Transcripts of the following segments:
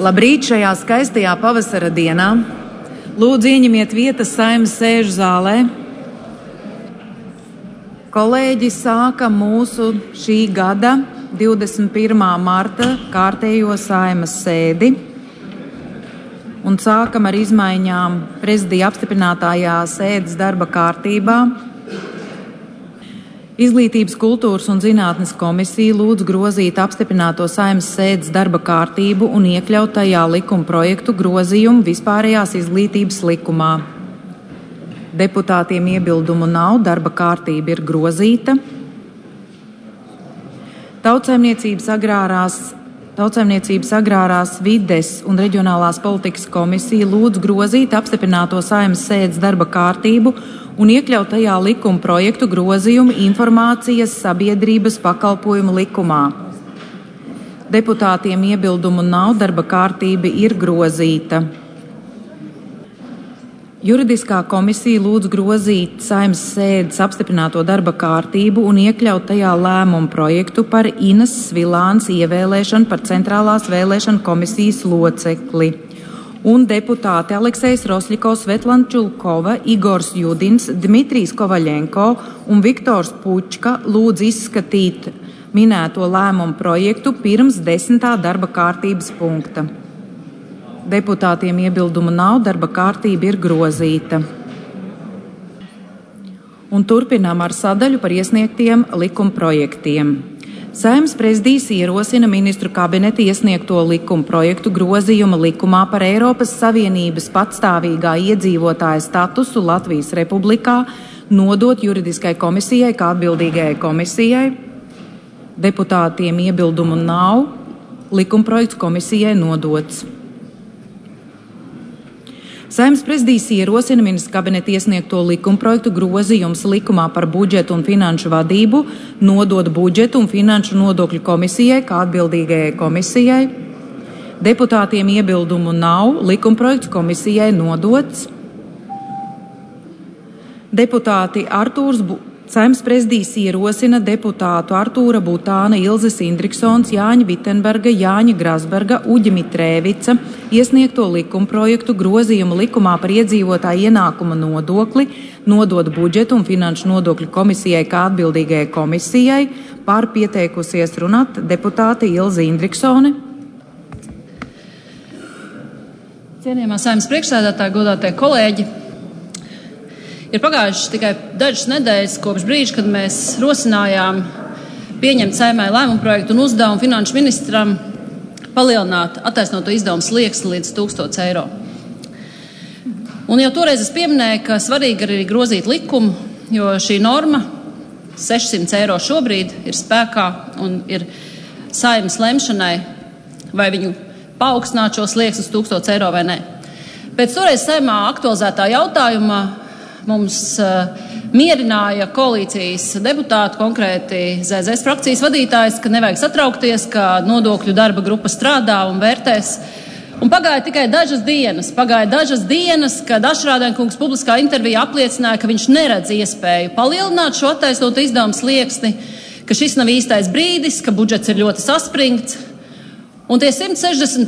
Labrīt šajā skaistajā pavasara dienā. Lūdzu, ieņemiet vietas Saeimas sēžu zālē. Kolēģi, sākam mūsu šī gada 21. marta kārtējo Saeimas sēdi un sākam ar izmaiņām prezidija apstiprinātajā sēdes darba kārtībā. Izglītības, kultūras un zinātnes komisija lūdz grozīt apstiprināto Saeimas sēdes darba kārtību un iekļaut tajā likuma projektu grozījumu vispārējās izglītības likumā. Deputātiem iebildumu nav, darba kārtība ir grozīta. Tautsaimniecības agrārās vides un reģionālās politikas komisija lūdz grozīt apstiprināto Saeimas sēdes darba kārtību un iekļaut tajā likuma projektu grozījumu informācijas sabiedrības pakalpojumu likumā. Deputātiem iebildumu nav, darba kārtība ir grozīta. Juridiskā komisija lūdz grozīt Saeimas sēdes apstiprināto darba kārtību un iekļaut tajā lēmumu projektu par Inas Svilāns ievēlēšanu par Centrālās vēlēšana komisijas locekli. Un deputāti Aleksejs Rosļikovs, Svetlana Čulkova, Igors Judins, Dmitrijs Kovaļenko un Viktors Pučka lūdz izskatīt minēto lēmumu projektu pirms 10. darba kārtības punkta. Deputātiem iebildumu nav, darba kārtība ir grozīta. Un turpinām ar sadaļu par iesniegtiem likuma projektiem. Saeimas prezidijs ierosina ministru kabineta iesniegto likuma projektu grozījuma likumā par Eiropas Savienības patstāvīgā iedzīvotāja statusu Latvijas Republikā nodot juridiskai komisijai kā atbildīgajai komisijai. Deputātiem iebildumu nav, likuma projekts komisijai nodots. Saeimas prezidijs ierosina ministra kabineta iesniegto likumprojektu grozījums likumā par budžetu un finanšu vadību nodot budžetu un finanšu nodokļu komisijai kā atbildīgajai komisijai. Deputātiem iebildumu nav, likumprojekts komisijai nodots. Saeimas prezidijs ierosina deputātu Artūra Butāna, Ilzes Indriksons, Jāņa Vitenberga, Jāņa Grasberga, Uģa Mitrēvica iesniegto likumprojektu grozījumu likumā par iedzīvotāju ienākuma nodokli nodot budžetu un finanšu nodokļu komisijai kā atbildīgajai komisijai. Par pieteikusies runāt deputāte Ilze Indriksone. Cienījamā Saeimas priekšsēdētāja, godātie kolēģi! Ir pagājušas tikai dažas nedēļas kopš brīža, kad mēs rosinājām pieņemt Saeimai lēmumu projektu un uzdevumu finanšu ministram palielināt attaisnoto izdevumu slieksni līdz 1000 eiro. Un jau toreiz es pieminēju, ka svarīgi arī grozīt likumu, jo šī norma 600 eiro šobrīd ir spēkā un ir Saeimas lemšanai, vai viņu paaugstināt šo slieksni uz 1000 eiro vai nē. Pēc toreiz Saeimā aktualizētā jautājuma mums mierināja koalīcijas deputāti, konkrēti ZZS frakcijas vadītājs, ka nevajag satraukties, ka nodokļu darba grupa strādā un vērtēs. Un pagāja tikai dažas dienas, kad Ašrādēnkungs publiskā intervijā apliecināja, ka viņš neredz iespēju palielināt šo attaisnoto izdevumu slieksni, ka šis nav īstais brīdis, ka budžets ir ļoti saspringts. Un tie 160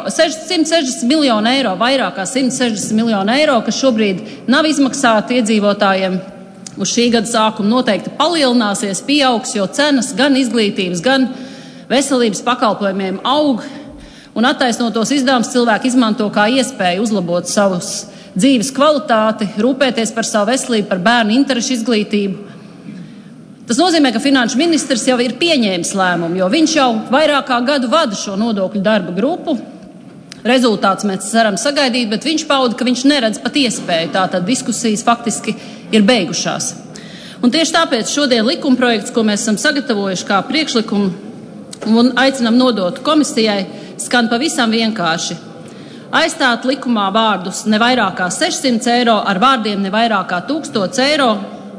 miljoni eiro, vairāk kā 160 miljoni eiro, kas šobrīd nav izmaksāti iedzīvotājiem uz šī gada sākumu, noteikti palielināsies, pieaugs, jo cenas gan izglītības, gan veselības pakalpojumiem aug, un attaisnotos izdevumus cilvēki izmanto kā iespēju uzlabot savus dzīves kvalitāti, rūpēties par savu veselību, par bērnu interešu izglītību. Tas nozīmē, ka finanšu ministrs jau ir pieņēmis lēmumu, jo viņš jau vairāk kā gadu vada šo nodokļu darba grupu. Rezultāts mēs ceram sagaidīt, bet viņš pauda, ka viņš neredz pat iespēju. Tātad diskusijas faktiski ir beigušās. Un tieši tāpēc šodien likumprojekts, ko mēs esam sagatavojuši kā priekšlikumu un aicinam nodot komisijai, skan pavisam vienkārši. Aizstāt likumā vārdus ne vairāk kā 600 eiro ar vārdiem ne vairāk kā 1000 eiro,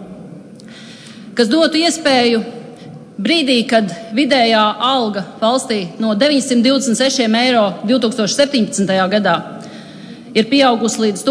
kas dotu iespēju brīdī, kad vidējā alga valstī no 926 eiro 2017. gadā ir pieaugusi līdz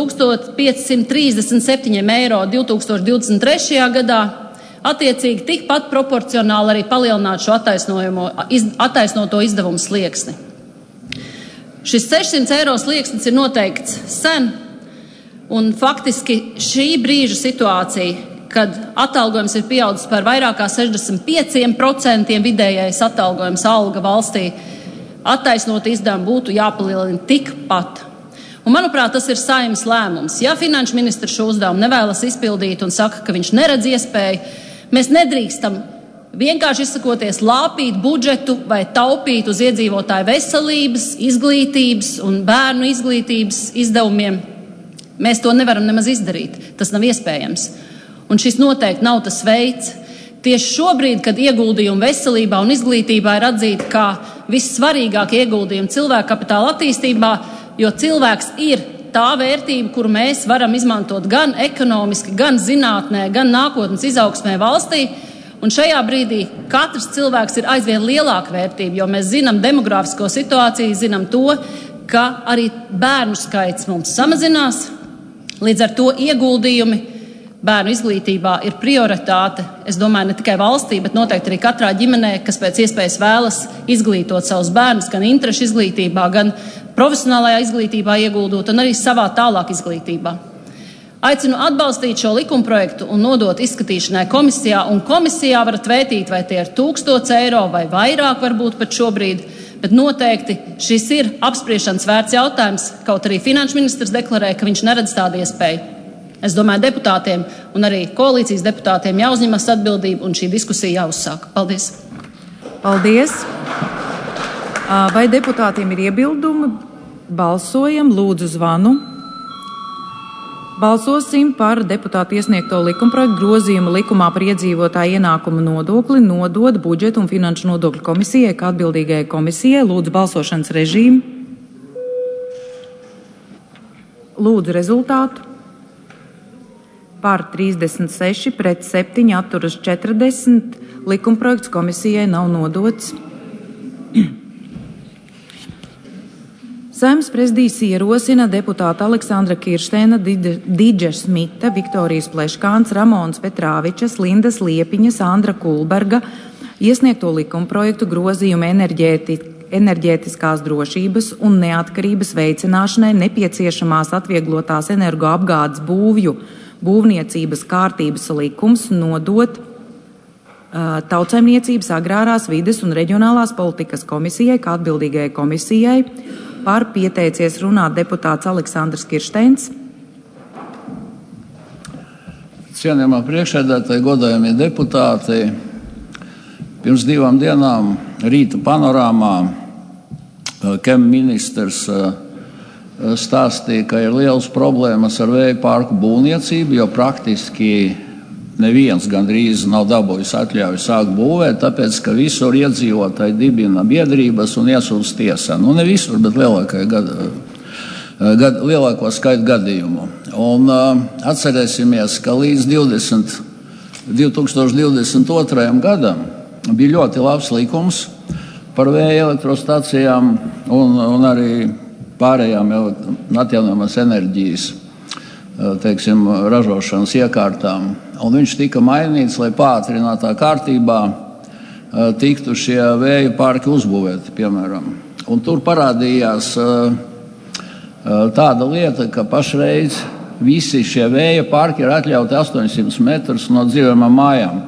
1537 eiro 2023. gadā, attiecīgi tikpat proporcionāli arī palielināt šo attaisnoto izdevumu slieksni. Šis 600 eiro slieksnis ir noteikts sen, un faktiski šī brīža situācija, kad atalgojums ir pieaudzis par vairāk kā 65% vidējais atalgojums alga valstī, attaisnot izdevumu būtu jāpalielina tikpat. Un, manuprāt, tas ir Saeimas lēmums. Ja finanšu ministrs šo uzdevumu nevēlas izpildīt un saka, ka viņš neredz iespēju, mēs nedrīkstam vienkārši izsakoties lāpīt budžetu vai taupīt uz iedzīvotāju veselības, izglītības un bērnu izglītības izdevumiem. Mēs to nevaram nemaz izdarīt. Tas nav iespējams. Un šis noteikti nav tas veids. Tieši šobrīd, kad ieguldījumi veselībā un izglītībā ir atzīti kā vissvarīgākie ieguldījumi cilvēka kapitāla attīstībā, jo cilvēks ir tā vērtība, kuru mēs varam izmantot gan ekonomiski, gan zinātnē, gan nākotnes izaugsmē valstī. Un šajā brīdī katrs cilvēks ir aizvien lielāka vērtība, jo mēs zinām demogrāfisko situāciju, zinām to, ka arī bērnu skaits mums samazinās. Līdz ar to ieguldījumi bērnu izglītībā ir prioritāte, es domāju, ne tikai valstī, bet noteikti arī katrā ģimenē, kas pēc iespējas vēlas izglītot savus bērnus, gan interešu izglītībā, gan profesionālajā izglītībā ieguldot un arī savā tālāk izglītībā. Aicinu atbalstīt šo likumprojektu un nodot izskatīšanai komisijā, un komisijā varat vērtīt, vai tie ir 1000 eiro vai vairāk varbūt pat šobrīd, bet noteikti šis ir apspriešanas vērts jautājums, kaut arī finanšu ministrs deklarē, ka viņš neredz tādu iespēju. Es domāju, deputātiem un arī koalīcijas deputātiem jāuzņemas atbildība un šī diskusija jāuzsāk. Paldies! Paldies! Vai deputātiem ir iebildumi? Balsojam, lūdzu zvanu. Balsosim par deputātu iesniegto likumprojektu grozījumu likumā par iedzīvotāju ienākumu nodokli nodot budžetu un finanšu nodokļu komisijai kā atbildīgajai komisijai. Lūdzu balsošanas režīmu. Lūdzu rezultātu. Par 36, pret 7, atturas 40. Likumprojekts komisijai nav nodots. Saeimas prezidijs ierosina deputāta Aleksandra Kirsteina, Didža Smita, Viktorijas Pleškāns, Ramons Petrāvičas, Lindas Liepiņas, Andra Kulberga iesniegto likumprojektu grozījumu enerģētiskās drošības un neatkarības veicināšanai nepieciešamās atvieglotās energoapgādes būvju būvniecības kārtības likums nodot Tautsaimniecības, agrārās vides un reģionālās politikas komisijai kā atbildīgajai komisijai. Par pieteicies runāt deputāts Aleksandrs Kirsteins. Cienījamā priekšsēdētāji, godājamie deputāti, pirms 2 dienām rīta panorāmā KEM ministrs stāstīja, ka ir liels problēmas ar vēja parku būvniecību, jo praktiski neviens gandrīz nav dabūjis atļauju sākt būvēt, tāpēc, ka visur iedzīvotāji dibina biedrības un iesūdz tiesā. Nu, ne visur, bet lielāko skaitu gadījumu. Un atcerēsimies, ka līdz 2022. gadam bija ļoti labs likums par vēja elektrostacijām un arī pārējām atjaunojamās enerģijas, teiksim, ražošanas iekārtām. Un viņš tika mainīts, lai pātrinātā kārtībā tiktu šie vēja parki uzbūvēti, piemēram. Un tur parādījās tāda lieta, ka pašreiz visi šie vēja parki ir atļauti 800 metrus no dzīvojamām mājām.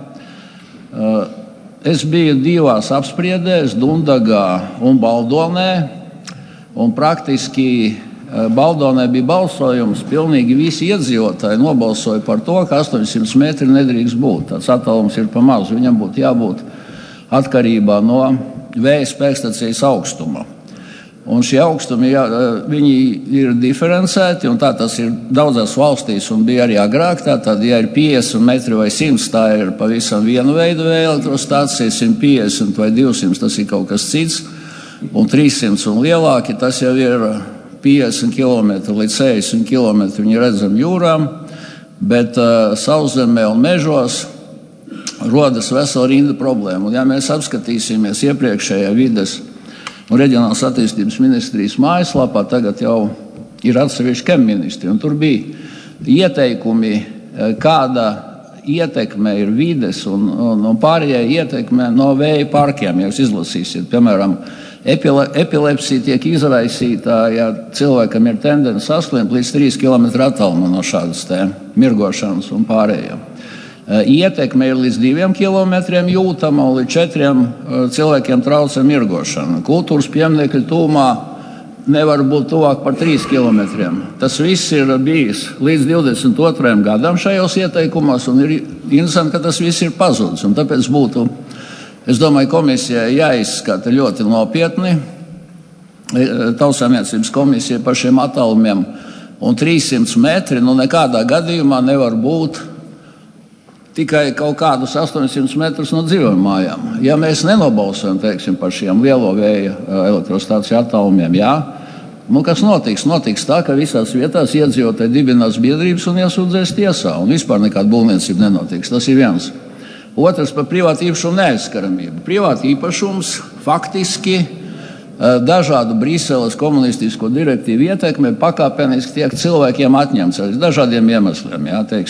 Es biju 2 apspriedēs, Dundagā un Baldonē, un praktiski Baldonē bija balsojums, pilnīgi visi iedzīvotāji nobalsoja par to, ka 800 metri nedrīkst būt. Tāds attālums ir pa mazu, viņam būtu jābūt atkarībā no vēja spēkstacijas augstuma. Un šie augstumi, viņi ir diferencēti, un tā tas ir daudzās valstīs, un bija arī agrāk. Tātad, ja ir 50 metri vai 100, tā ir pavisam vienu veidu vēja elektrostācija, 150 vai 200, tas ir kaut kas cits, un 300 un lielāki, tas jau ir 50 km līdz 60 km viņi redzam jūrām, bet sauszemē un mežos rodas vesela rinda problēmu. Un ja mēs apskatīsimies iepriekšējā vides un reģionālās attīstības ministrijas mājaslapā, tagad jau ir atsevišķi KEM ministri, un tur bija ieteikumi, kāda ietekme ir vides un pārējai ietekme no vēja parkiem, ja jūs izlasīsiet, piemēram, Epilepsija tiek izraisīta, ja cilvēkam ir tendence saslimt līdz 3 km attālumā no šādas mirgošanas un pārējiem. Ietekme ir līdz 2 km jūtama un līdz 4 cilvēkiem traucē mirgošana. Kultūras pieminekļu tūmā nevar būt tuvāk par 3 km. Tas viss ir bijis līdz 22. gadam šajos ieteikumos, un ir interesanti, ka tas viss ir pazudis. Un tāpēc būtu, es domāju, komisijai jāizskata ļoti nopietni Tautsaimniecības komisija par šiem attālumiem. Un 300 metri nekādā gadījumā nevar būt tikai kaut kādus 800 metrus no dzīvojamām mājām. Ja mēs nenobalsojam, teiksim, par šiem lielo vēja elektrostāciju attālumiem, kas notiks? Notiks tā, ka visās vietās iedzīvotāji dibinās biedrības un iesūdzēs tiesā, un vispār nekāda būvniecība nenotiks. Tas ir viens. Otrs par privātu īpašumu neaizskaramību. Privātu īpašums faktiski dažādu Briseles komunistisko direktīvu ietekmē pakāpeniski tiek cilvēkiem atņemts ar dažādiem iemesliem.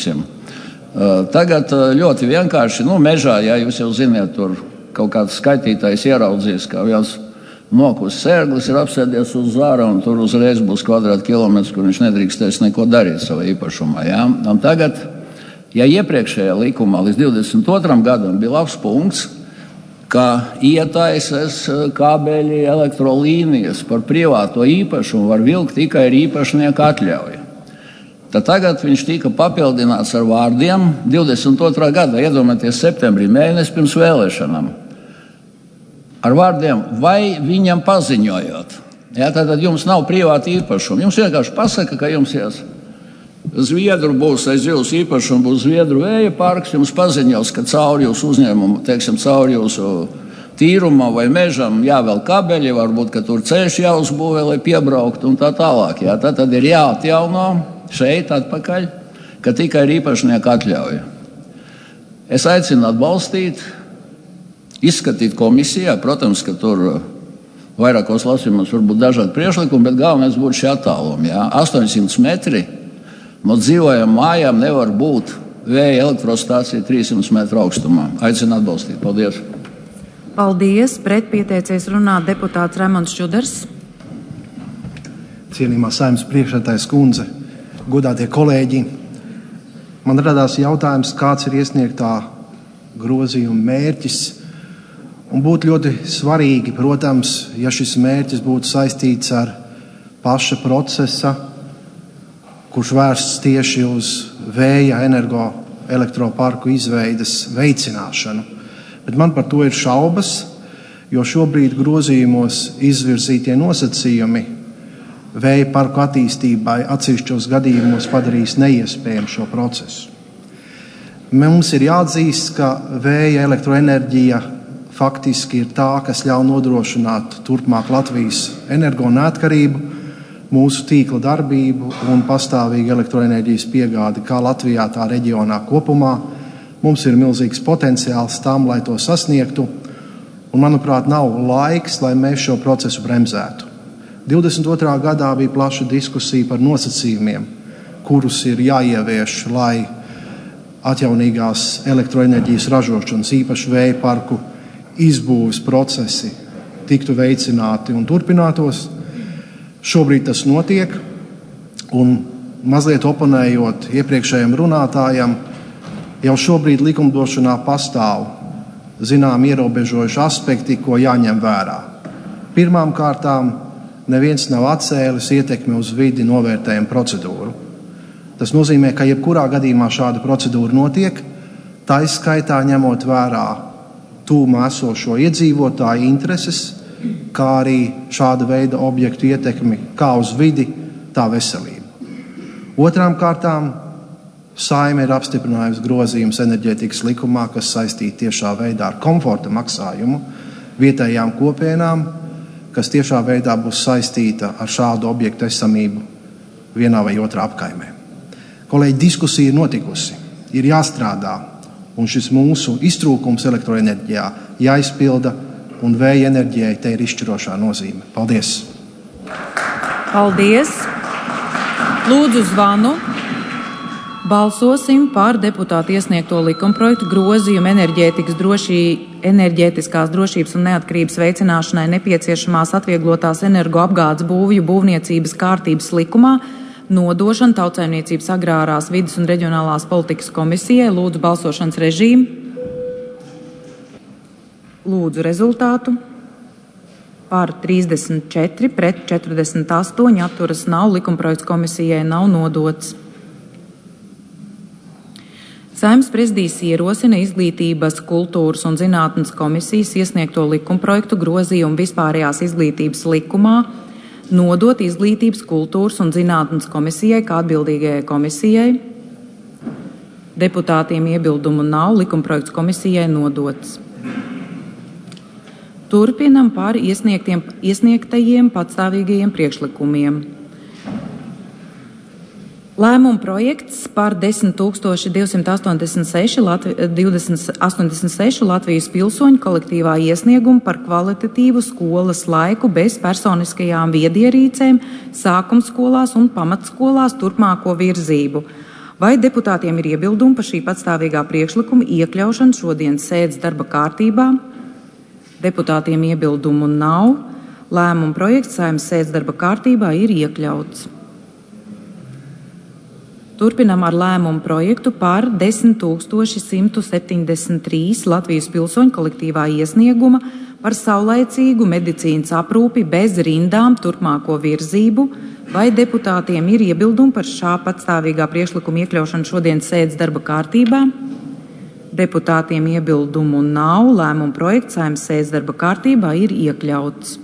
Tagad ļoti vienkārši, mežā, jūs jau ziniet, tur kaut kāds skaitītājs ieraudzīs, ka viens nokus sērglis ir apsēdies uz zāra, un tur uzreiz būs kvadrātkilometrs, kur viņš nedrīkstēs neko darīt savā īpašumā. Un tagad, ja iepriekšējā likumā līdz 22. gadam bija labs punkts, ka ietaisas kabeļi, elektrolīnijas par privāto īpašumu var vilkt tikai ar īpašnieka atļauju. Tad tagad viņš tika papildināts ar vārdiem 22. gadā, iedomājieties, septembrī, mēnesi pirms vēlēšanām. Ar vārdiem, vai viņam paziņojot. Tātad jums nav privāta īpašuma. Jums vienkārši pasaka, ka jums Zviedru būs aiz jūsu īpašumu, būs Zviedru vēja parks, jums paziņos, ka cauri jūsu uzņēmumu, cauri jūsu tīrumam vai mežam jāvēl kabeļi, varbūt, ka tur ceļš jāuzbūvē, lai piebrauktu un tā tālāk. Tad ir jāatjauno šeit atpakaļ, ka tikai ar īpašnieku atļauju. Es aicinu atbalstīt, izskatīt komisijā, protams, ka tur vairākos lasījumos var būt dažādi priekšlikumi, bet galvenais būtu šie attālumi. 800 metri no dzīvojamām mājām nevar būt vēja elektrostācija 300 metru augstumā. Aicinu atbalstīt. Paldies! Paldies! Pret pieteicies runā deputāts Raimonds Čudars. Cienījamā Saeimas priekšsēdētājas kundze, godātie kolēģi, man radās jautājums, kāds ir iesniegtā grozījuma mērķis. Un būtu ļoti svarīgi, protams, ja šis mērķis būtu saistīts ar paša procesa, kurš vērsts tieši uz vēja elektroparku izveides veicināšanu. Bet man par to ir šaubas, jo šobrīd grozījumos izvirzītie nosacījumi vēja parku attīstībai atsevišķos gadījumos padarīs neiespējamu šo procesu. Mums ir jāatzīst, ka vēja elektroenerģija faktiski ir tā, kas ļauj nodrošināt turpmāk Latvijas energo neatkarību, mūsu tīkla darbību un pastāvīgu elektroenerģijas piegādi kā Latvijā, tā reģionā kopumā. Mums ir milzīgs potenciāls tam, lai to sasniegtu, un, manuprāt, nav laiks, lai mēs šo procesu bremzētu. 22. gadā bija plaša diskusija par nosacījumiem, kurus ir jāievieš, lai atjaunīgās elektroenerģijas ražošanas, īpaši vēja parku izbūves procesi tiktu veicināti un turpinātos. Šobrīd tas notiek, un mazliet oponējot iepriekšējiem runātājam, jau šobrīd likumdošanā pastāv zinām ierobežojuši aspekti, ko jāņem vērā. Pirmām kārtām neviens nav atcēlis ietekmi uz vidi novērtējumu procedūru. Tas nozīmē, ka jebkurā gadījumā šāda procedūra notiek, tā izskaitā ņemot vērā tūmā esošo iedzīvotāju intereses, kā arī šāda veida objektu ietekmi kā uz vidi, tā veselību. Otrām kārtām Saeima ir apstiprinājusi grozījumus enerģētikas likumā, kas saistīti tiešā veidā ar komforta maksājumu vietējām kopienām, kas tiešā veidā būs saistīta ar šādu objektu esamību vienā vai otrā apkaimē. Kolēģi, diskusija ir notikusi, ir jāstrādā, un šis mūsu iztrūkums elektroenerģijā jāizpilda, un vēja enerģijai te ir izšķirošā nozīme. Paldies! Paldies! Lūdzu zvanu. Balsosim par deputātu iesniegto likumprojektu grozījumu enerģētiskās drošības un neatkarības veicināšanai nepieciešamās atvieglotās energoapgādes būvju būvniecības kārtības likumā nodošanu Tautsaimniecības agrārās vides un reģionālās politikas komisijai. Lūdzu balsošanas režīmu. Lūdzu rezultātu. Par 34, pret 48, atturas nav, likumprojekts komisijai nav nodots. Saeimas prezidijs ierosina Izglītības, kultūras un zinātnes komisijas iesniegto likumprojektu grozījumu vispārējās izglītības likumā nodot Izglītības, kultūras un zinātnes komisijai kā atbildīgajai komisijai. Deputātiem iebildumu nav, likumprojekts komisijai nodots. Turpinam par iesniegtajiem patstāvīgajiem priekšlikumiem. Lēmuma projekts par 10,286 Latvijas pilsoņu kolektīvā iesniegumu par kvalitatīvu skolas laiku bez personiskajām viedierīcēm sākumskolās un pamatskolās turpmāko virzību. Vai deputātiem ir iebildumi par šī patstāvīgā priekšlikuma iekļaušanu šodienas sēdes darba kārtībā? Deputātiem iebildumu nav. Lēmuma projekts Saeimas sēdes darba kārtībā ir iekļauts. Turpinam ar lēmumu projektu par 10,173 Latvijas pilsoņu kolektīvā iesnieguma par saulaicīgu medicīnas aprūpi bez rindām turpmāko virzību. Vai deputātiem ir iebildumi par šā patstāvīgā priekšlikuma iekļaušanu šodienas sēdes darba kārtībā? Deputātiem iebildumu nav. Lēmuma projekts Saeimas sēdes darba kārtībā ir iekļauts.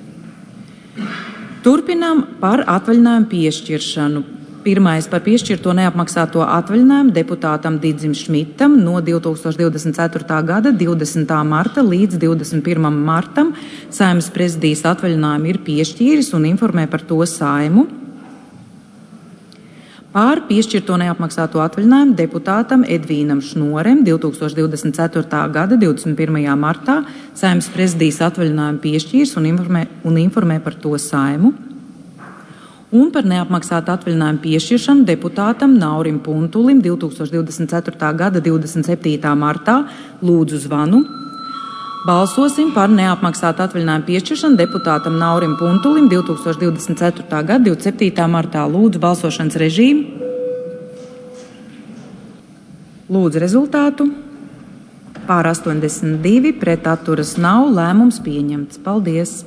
Turpinam par atvaļinājumu piešķiršanu. Pirmais par piešķirto neapmaksāto atvaļinājumu deputātam Didzim Šmitam no 2024. gada 20. marta līdz 21. martam. Saeimas prezidijas atvaļinājumu ir piešķīris un informē par to Saimu. Pār piešķirto neapmaksāto atvaļinājumu deputātam Edvīnam Šnorem 2024. gada 21. martā Saeimas prezidijas atvaļinājumu piešķīris un informē par to Saimu. Un par neapmaksātu atvaļinājumu piešķiršanu deputātam Naurim Puntulim 2024. gada 27. martā. Lūdzu zvanu. Balsosim par neapmaksātu atvaļinājumu piešķiršanu deputātam Naurim Puntulim 2024. gada 27. martā. Lūdzu balsošanas režīmu. Lūdzu rezultātu. Pār 82, pret atturas nav, lēmums pieņemts. Paldies!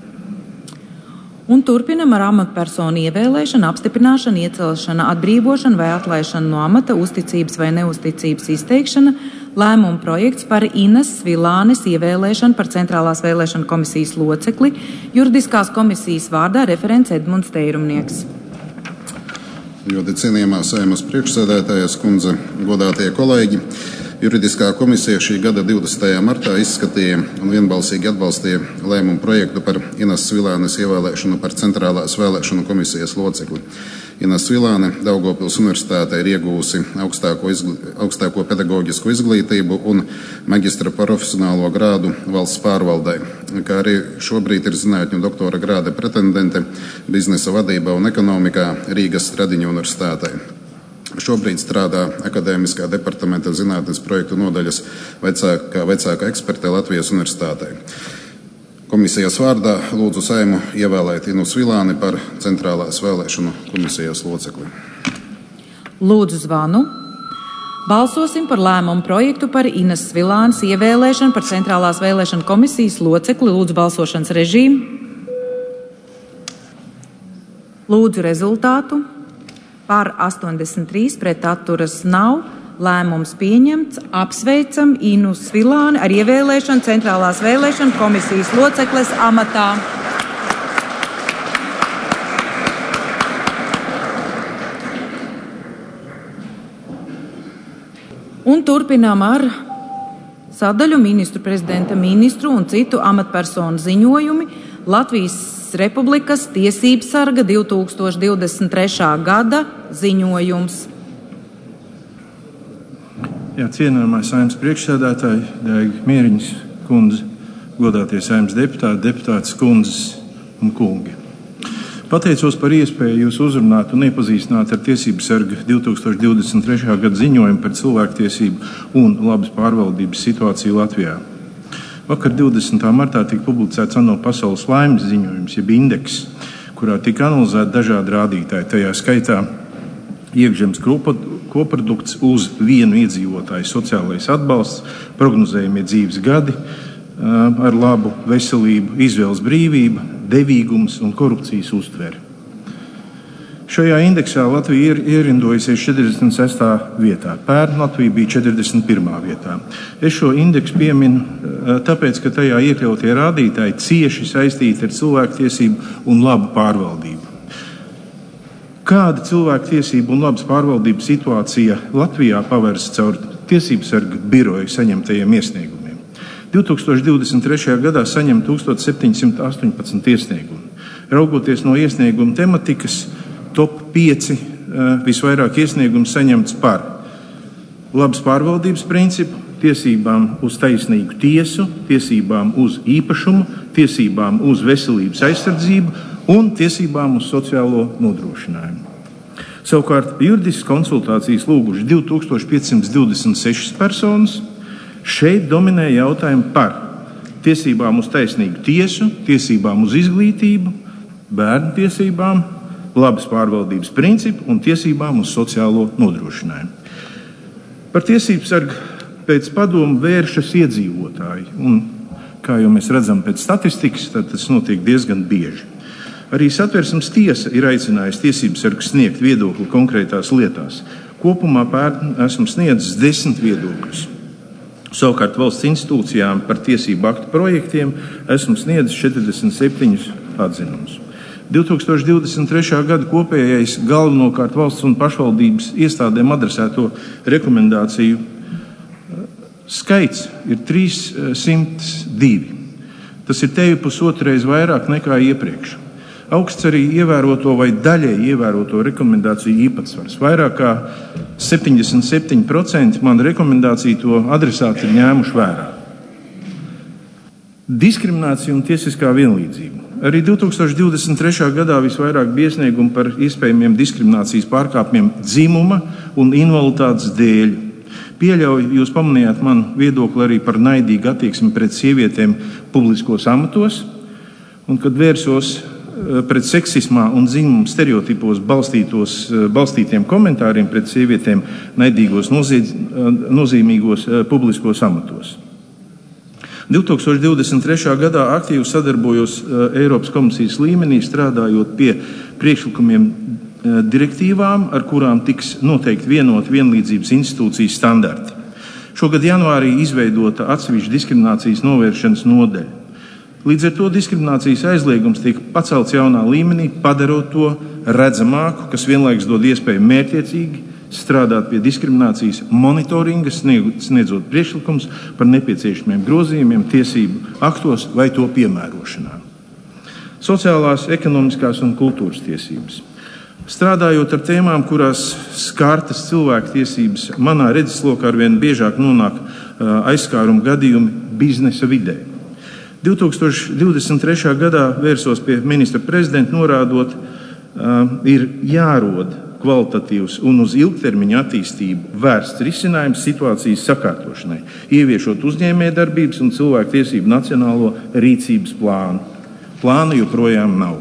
Un turpinam ar amatpersonu ievēlēšanu, apstiprināšanu, iecelšanu, atbrīvošanu vai atlaišanu no amata, uzticības vai neuzticības izteikšana. Lēmuma projekts par Inas Svilānes ievēlēšanu par Centrālās vēlēšanu komisijas locekli. Juridiskās komisijas vārdā referents Edmunds Teirumnieks. Ļoti cienījamā Saeimas priekšsēdētājas kundze, godātie kolēģi. Juridiskā komisija šī gada 20. martā izskatīja un vienbalsīgi atbalstīja lēmumu projektu par Inas Svilānes ievēlēšanu par Centrālās vēlēšanu komisijas locekli. Inas Svilāne Daugavpils universitātē ir iegūsi augstāko pedagoģisku izglītību un maģistra profesionālo grādu valsts pārvaldē, kā arī šobrīd ir zinātņu doktora grāda pretendente biznesa vadībā un ekonomikā Rīgas Stradiņu universitātē. Šobrīd strādā Akadēmiskā departamenta zinātnes projektu nodaļas vecākā eksperte Latvijas universitātē. Komisijas vārdā lūdzu Saimu ievēlēt Inu Svilāni par Centrālās vēlēšanu komisijas locekli. Lūdzu zvanu. Balsosim par lēmumu projektu par Inas Svilānes ievēlēšanu par Centrālās vēlēšanu komisijas locekli. Lūdzu balsošanas režīmu. Lūdzu rezultātu. Par 83, pret atturas nav, lēmums pieņemts. Apsveicam Inu Svilāni ar ievēlēšanu Centrālās vēlēšanu komisijas locekles amatā. Un turpinām ar sadaļu ministru prezidenta ministru un citu amatpersonu ziņojumi. Latvijas Republikas Tiesības sarga 2023. gada ziņojums. Jā, cienījamā Saeimas priekšsēdētāji, dārgi Mieriņas kundze, godātie Saeimas deputāti, deputātes kundzes un kungi. Pateicos par iespēju jūs uzrunāt un iepazīstināt ar Tiesību sarga 2023. Gada ziņojumu par cilvēktiesību un labas pārvaldības situāciju Latvijā. Vakar 20. martā tika publicēts ANO pasaules laimes ziņojums, jeb indeks, kurā tika analizēti dažādi rādītāji, tajā skaitā iekšzemes koprodukts uz vienu iedzīvotāju, sociālais atbalsts, prognozējamie dzīves gadi ar labu veselību, izvēles brīvība, devīgums un korupcijas uztvere. Šajā indeksā Latvija ir ierindojusies 46. vietā. Pērn Latvija bija 41. vietā. Es šo indeksu pieminu tāpēc, ka tajā iekļautie rādītāji cieši saistīti ar cilvēktiesību un labu pārvaldību. Kāda cilvēktiesību un labas pārvaldības situācija Latvijā pavērs caur Tiesību sarga biroja saņemtajiem iesniegumiem? 2023. gadā saņem 1718 iesniegumi. Raugoties no iesnieguma tematikas, top 5 visvairāk iesniegumu saņemts par labas pārvaldības principu, tiesībām uz taisnīgu tiesu, tiesībām uz īpašumu, tiesībām uz veselības aizsardzību un tiesībām uz sociālo nodrošinājumu. Savukārt juridiskas konsultācijas lūguši 2526 personas. Šeit dominē jautājumi par tiesībām uz taisnīgu tiesu, tiesībām uz izglītību, bērnu tiesībām, labas pārvaldības principu un tiesībām uz sociālo nodrošinājumu. Par Tiesību sargu pēc padomu vēršas iedzīvotāji, un, kā jau mēs redzam pēc statistikas, tad tas notiek diezgan bieži. Arī Satversmes tiesa ir aicinājusi Tiesību sargu sniegt viedokli konkrētās lietās. Kopumā pērn esmu sniedzis 10 viedokļus. Savukārt valsts institūcijām par tiesību aktu projektiem esmu sniedzis 47 atzinumus. 2023. gada kopējais galvenokārt valsts un pašvaldības iestādēm adresēto rekomendāciju skaits ir 302. Tas ir teju pusotreiz vairāk nekā iepriekš. Augsts arī ievēroto vai daļēji ievēroto rekomendāciju īpatsvars. Vairāk kā 77% manu rekomendāciju to adresāti ir ņēmuši vērā. Diskriminācija un tiesiskā vienlīdzība. Arī 2023. gadā visvairāk bija iesniegumu par iespējamiem diskriminācijas pārkāpumiem dzimuma un invaliditātes dēļ. Pieļauju, jūs pamanījāt manu viedokli arī par naidīgu attieksmi pret sievietēm publiskos amatos, un kad vērsos pret seksismā un dzimumu stereotipos balstītiem komentāriem pret sievietēm naidīgos nozīmīgos publiskos amatos. 2023. gadā aktīvi sadarbojos Eiropas komisijas līmenī, strādājot pie priekšlikumiem direktīvām, ar kurām tiks noteikti vienlīdzības institūcijas standarti. Šogad janvārī izveidota atsevišķa diskriminācijas novēršanas nodeļa. Līdz ar to diskriminācijas aizliegums tiek pacelts jaunā līmenī, padarot to redzamāku, kas vienlaikus dod iespēju mērķiecīgi strādāt pie diskriminācijas monitoringa, sniedzot priekšlikums par nepieciešamiem grozījumiem tiesību aktos vai to piemērošanā. Sociālās, ekonomiskās un kultūras tiesības. Strādājot ar tēmām, kurās skartas cilvēku tiesības, manā redzeslokā arvien biežāk nonāk aizskārumu gadījumi biznesa vidē. 2023. gadā vērsos pie ministra prezidenta norādot, ir jārod kvalitatīvs un uz ilgtermiņa attīstību vērsts risinājums situācijas sakārtošanai, ieviešot uzņēmējdarbības un cilvēku tiesību nacionālo rīcības plānu. Plāna joprojām nav.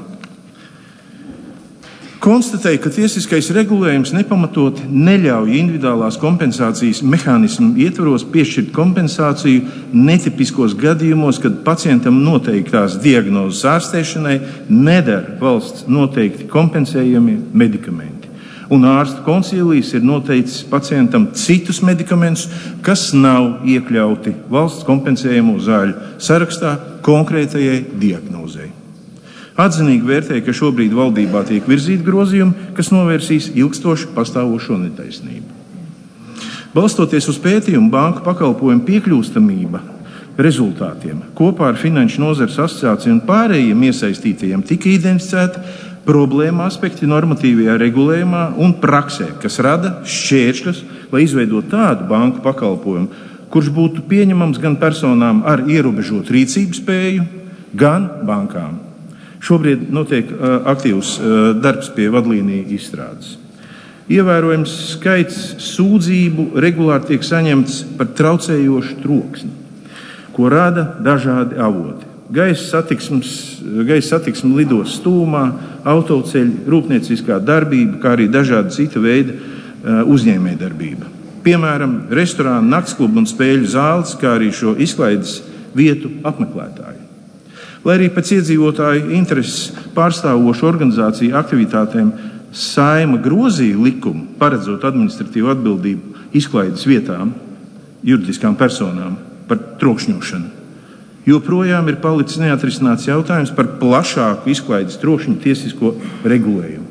Konstatēja, ka tiesiskais regulējums nepamatoti neļauj individuālās kompensācijas mehānismu ietvaros piešķirt kompensāciju netipiskos gadījumos, kad pacientam noteiktās diagnozes ārstēšanai neder valsts noteikti kompensējamie medikamenti. Un ārstu koncīlijas ir noteicis pacientam citus medikamentus, kas nav iekļauti valsts kompensējamo zāļu sarakstā konkrētajai diagnozei. Atzinīgi vērtēja, ka šobrīd valdībā tiek virzīti grozījumi, kas novērsīs ilgstoši pastāvošo netaisnību. Balstoties uz pētījumu banku pakalpojumu piekļūstamība rezultātiem, kopā ar Finanšu nozares asociāciju un pārējiem iesaistītajiem tika identificēti problēma aspekti normatīvajā regulējumā un praksē, kas rada šķēršļus, lai izveidot tādu banku pakalpojumu, kurš būtu pieņemams gan personām ar ierobežotu rīcības spēju, gan bankām. Šobrīd notiek aktīvs darbs pie vadlīniju izstrādes. Ievērojams skaits sūdzību regulāri tiek saņemts par traucējošu troksni, ko rada dažādi avoti. Gaisa satiksme lidos stūmā, autoceļi, rūpnieciskā darbība, kā arī dažādi cita veida uzņēmējdarbība. Piemēram, restorāni, naktsklubi un spēļu zāles, kā arī šo izklaides vietu apmeklētāji. Lai arī pēc iedzīvotāju intereses pārstāvošu organizāciju aktivitātēm Saeima grozīja likumu, paredzot administratīvu atbildību izklaides vietām, juridiskām personām par trokšņošanu, joprojām ir palicis neatrisināts jautājums par plašāku izklaides trokšņu tiesisko regulējumu.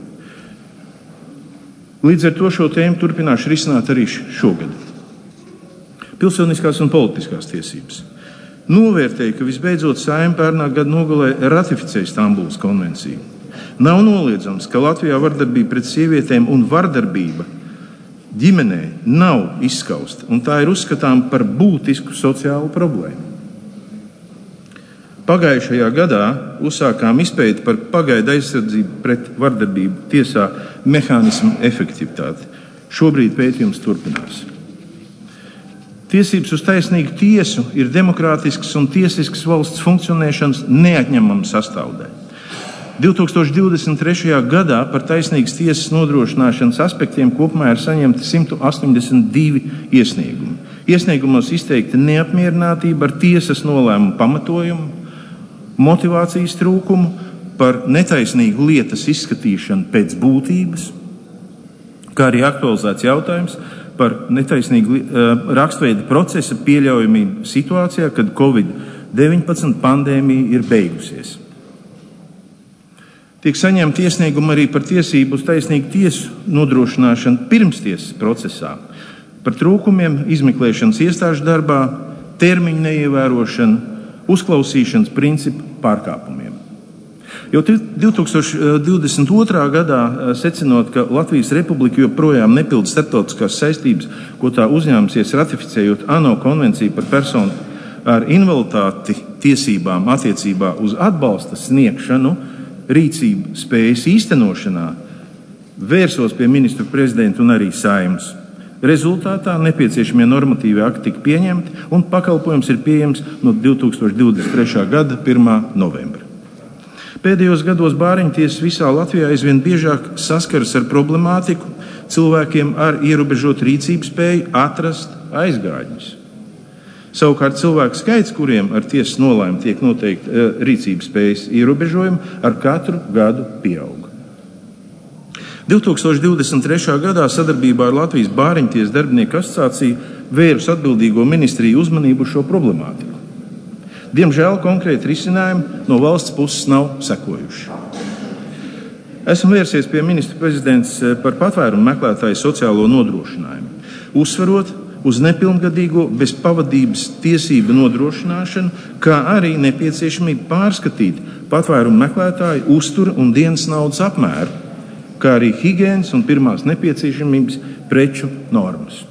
Līdz ar to šo tēmu turpināšu risināt arī šogad. Pilsoniskās un politiskās tiesības. Novērtēju, ka visbeidzot Saeima pērnā gada nogalē ratificēja Stambulas konvenciju. Nav noliedzams, ka Latvijā vardarbība pret sievietēm un vardarbība ģimenē nav izskausta, un tā ir uzskatām par būtisku sociālu problēmu. Pagājušajā gadā uzsākām izpēti par pagaidu aizsardzību pret vardarbību tiesā mehānismu efektivitāti. Šobrīd pētījums turpinās. Tiesības uz taisnīgu tiesu ir demokrātiskas un tiesiskas valsts funkcionēšanas neatņemama sastāvdaļa. 2023. gadā par taisnīgas tiesas nodrošināšanas aspektiem kopumā ir saņemti 182 iesniegumi. Iesniegumos izteikta neapmierinātība ar tiesas nolēmumu pamatojumu, motivācijas trūkumu, par netaisnīgu lietas izskatīšanu pēc būtības, kā arī aktualizēts jautājums par netaisnīgu rakstveida procesa pieļaujamību situācijā, kad Covid-19 pandēmija ir beigusies. Tiek saņemti iesniegumi arī par tiesību uz taisnīgu tiesu nodrošināšanu pirmstiesas procesā, par trūkumiem izmeklēšanas iestāžu darbā, termiņu neievērošanu, uzklausīšanas principu pārkāpumiem. Jau 2022. gadā, secinot, ka Latvijas Republika joprojām nepilda starptautiskās saistības, ko tā uzņēmusies ratificējot ANO konvenciju par personu ar invaliditāti tiesībām attiecībā uz atbalsta sniegšanu, rīcību spējas īstenošanā, vērsos pie ministru prezidenta un arī Saeimas. Rezultātā nepieciešamie normatīvi akti tika pieņemti un pakalpojums ir pieejams no 2023. gada 1. novembra. Pēdējos gados bāriņtiesas visā Latvijā aizvien biežāk saskaras ar problemātiku cilvēkiem ar ierobežotu rīcības spēju atrast aizgājņus. Savukārt cilvēku skaits, kuriem ar tiesas nolēmumu tiek noteikti rīcības spējas ierobežojumi, ar katru gadu pieauga. 2023. gadā sadarbībā ar Latvijas bāriņtiesas darbinieku asociāciju vērus atbildīgo ministriju uzmanību šo problemātiku. Diemžēl konkrēti risinājumi no valsts puses nav sekojuši. Esmu vērsies pie ministra prezidents par patvērumu meklētāju sociālo nodrošinājumu, uzsverot uz nepilngadīgo bez pavadības tiesību nodrošināšanu, kā arī nepieciešamību pārskatīt patvērumu meklētāju uztura un dienas naudas apmēru, kā arī higienas un pirmās nepieciešamības preču normas.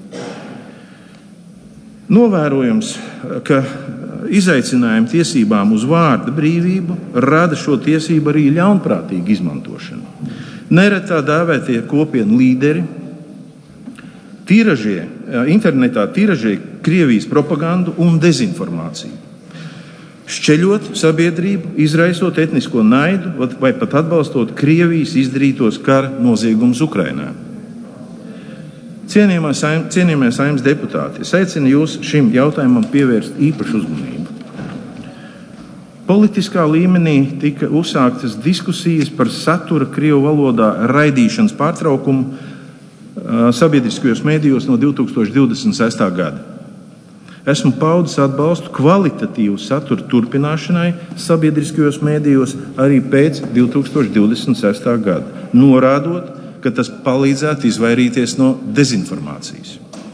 Novērojams, ka izaicinājumi tiesībām uz vārda brīvību rada šo tiesību arī ļaunprātīgu izmantošanu. Neretā dēvētie kopienu līderi internetā tiražē Krievijas propagandu un dezinformāciju, šķeļot sabiedrību, izraisot etnisko naidu vai pat atbalstot Krievijas izdarītos kara noziegumus Ukrainā. Cienījamie Saeimas deputāti, es aicinu jūs šim jautājumam pievērst īpašu uzmanību. Politiskā līmenī tika uzsāktas diskusijas par satura krievu valodā raidīšanas pārtraukumu sabiedriskajos mēdījos no 2026. gada. Esmu paudis atbalstu kvalitatīvu satura turpināšanai sabiedriskajos mēdījos arī pēc 2026. gada, norādot, ka tas palīdzētu izvairīties no dezinformācijas.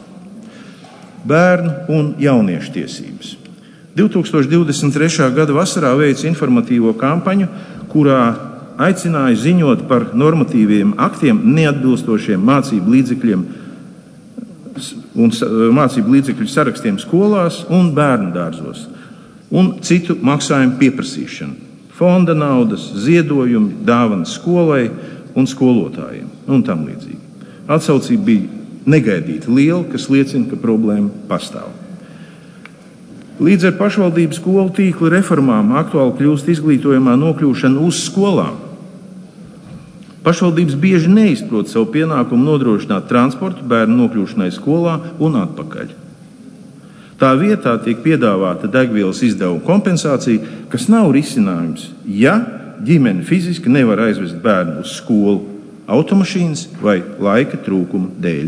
Bērnu un jauniešu tiesības. 2023. gada vasarā veica informatīvo kampaņu, kurā aicināja ziņot par normatīviem aktiem neatbilstošiem mācību līdzekļiem un mācību līdzekļu sarakstiem skolās un bērnu dārzos un citu maksājumu pieprasīšanu. fonda naudas, ziedojumi, dāvanas skolai un skolotājiem un tam līdzīgi. Atsaucība bija negaidīti liela, kas liecina, ka problēma pastāv. Līdz ar pašvaldības skolu tīkla reformām aktuāli kļūst izglītojumā nokļūšana uz skolām. Pašvaldības bieži neizprot savu pienākumu nodrošināt transportu bērnu nokļūšanai skolā un atpakaļ. Tā vietā tiek piedāvāta degvielas izdevuma kompensācija, kas nav risinājums, ja ģimene fiziski nevar aizvest bērnu uz skolu automašīnas vai laika trūkuma dēļ.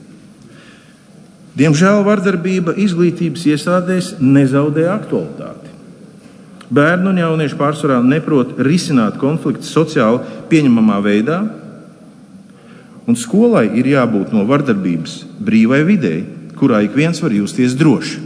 Diemžēl vardarbība izglītības iestādēs nezaudē aktualitāti. Bērni un jaunieši pārsvarā neprot risināt konfliktus sociāli pieņemamā veidā, un skolai ir jābūt no vardarbības brīvai videi, kurā ik viens var justies droši.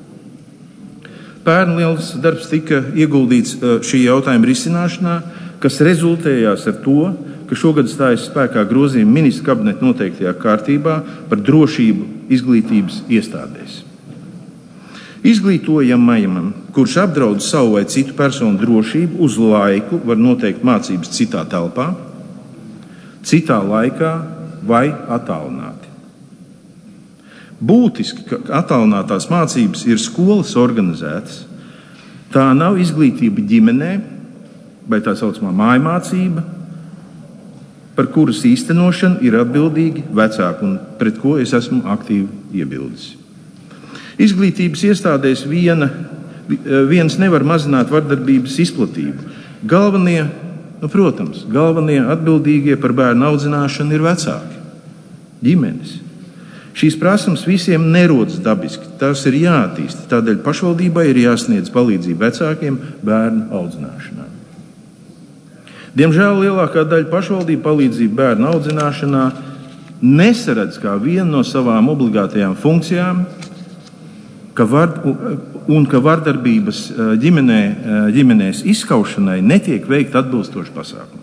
Pērn liels darbs tika ieguldīts šī jautājuma risināšanā, kas rezultējās ar to, ka šogad stājas spēkā grozījumi ministra kabineta noteiktajā kārtībā par drošību izglītības iestādēs. Izglītojamajam, kurš apdraud savu vai citu personu drošību, uz laiku var noteikt mācības citā telpā, citā laikā vai attālināti. Būtiski, ka attālinātās mācības ir skolas organizētas. Tā nav izglītība ģimenē vai tā saucamā mājmācība, par kuras īstenošanu ir atbildīgi vecāki un pret ko es esmu aktīvi iebildis. Izglītības iestādēs viens nevar mazināt vardarbības izplatību. Galvenie atbildīgie par bērnu audzināšanu ir vecāki, ģimenes. Šīs prasmes visiem nerodas dabiski, tās ir jāattīsta, tādēļ pašvaldībai ir jāsniedz palīdzību vecākiem bērnu audzināšanā. Diemžēl lielākā daļa pašvaldību palīdzību bērnu audzināšanā nesaredz kā vienu no savām obligātajām funkcijām, ka vardarbības ģimenēs izskaušanai netiek veikta atbilstoši pasākumi.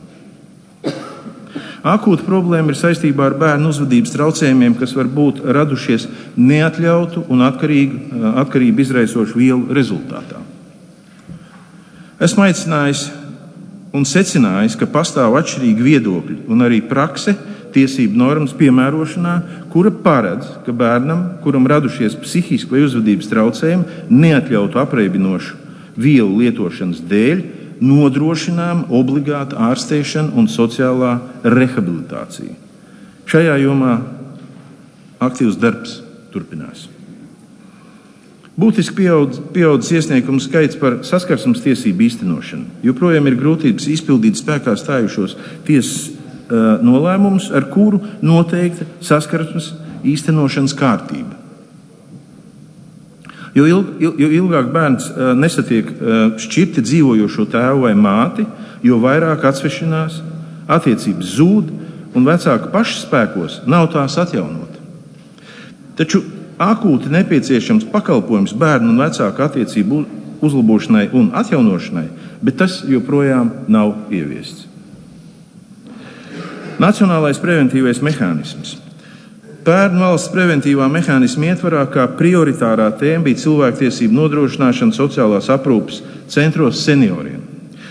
Akūta problēma ir saistībā ar bērnu uzvedības traucējumiem, kas var būt radušies neatļautu un atkarību izraisošu vielu rezultātā. Esmu aicinājis un secinājis, ka pastāv atšķirīgi viedokļi un arī prakse tiesību normas piemērošanā, kura paredz, ka bērnam, kuram radušies psihiski vai uzvedības traucējumi, neatļautu apreibinošu vielu lietošanas dēļ, nodrošinām obligāta ārstēšana un sociālā rehabilitācija. Šajā jomā aktīvs darbs turpinās. Būtiski pieaudzis iesniegumu skaits par saskarsmes tiesību īstenošanu. Joprojām ir grūtības izpildīt spēkā stājušos tiesas nolēmumus, ar kuru noteikta saskarsmes īstenošanas kārtība. Jo ilgāk bērns nesatiek šķirti dzīvojošo tēvu vai māti, jo vairāk atsvešanās, attiecības zūd un vecāku pašspēkos nav tās atjaunot. Taču akūti nepieciešams pakalpojums bērnu un vecāku attiecību uzlabošanai un atjaunošanai, bet tas joprojām nav ieviests. Nacionālais preventīvais mehānisms. Pērn valsts preventīvā mehānisma ietvarā kā prioritārā tēma bija cilvēktiesību nodrošināšana sociālās aprūpes centros senioriem.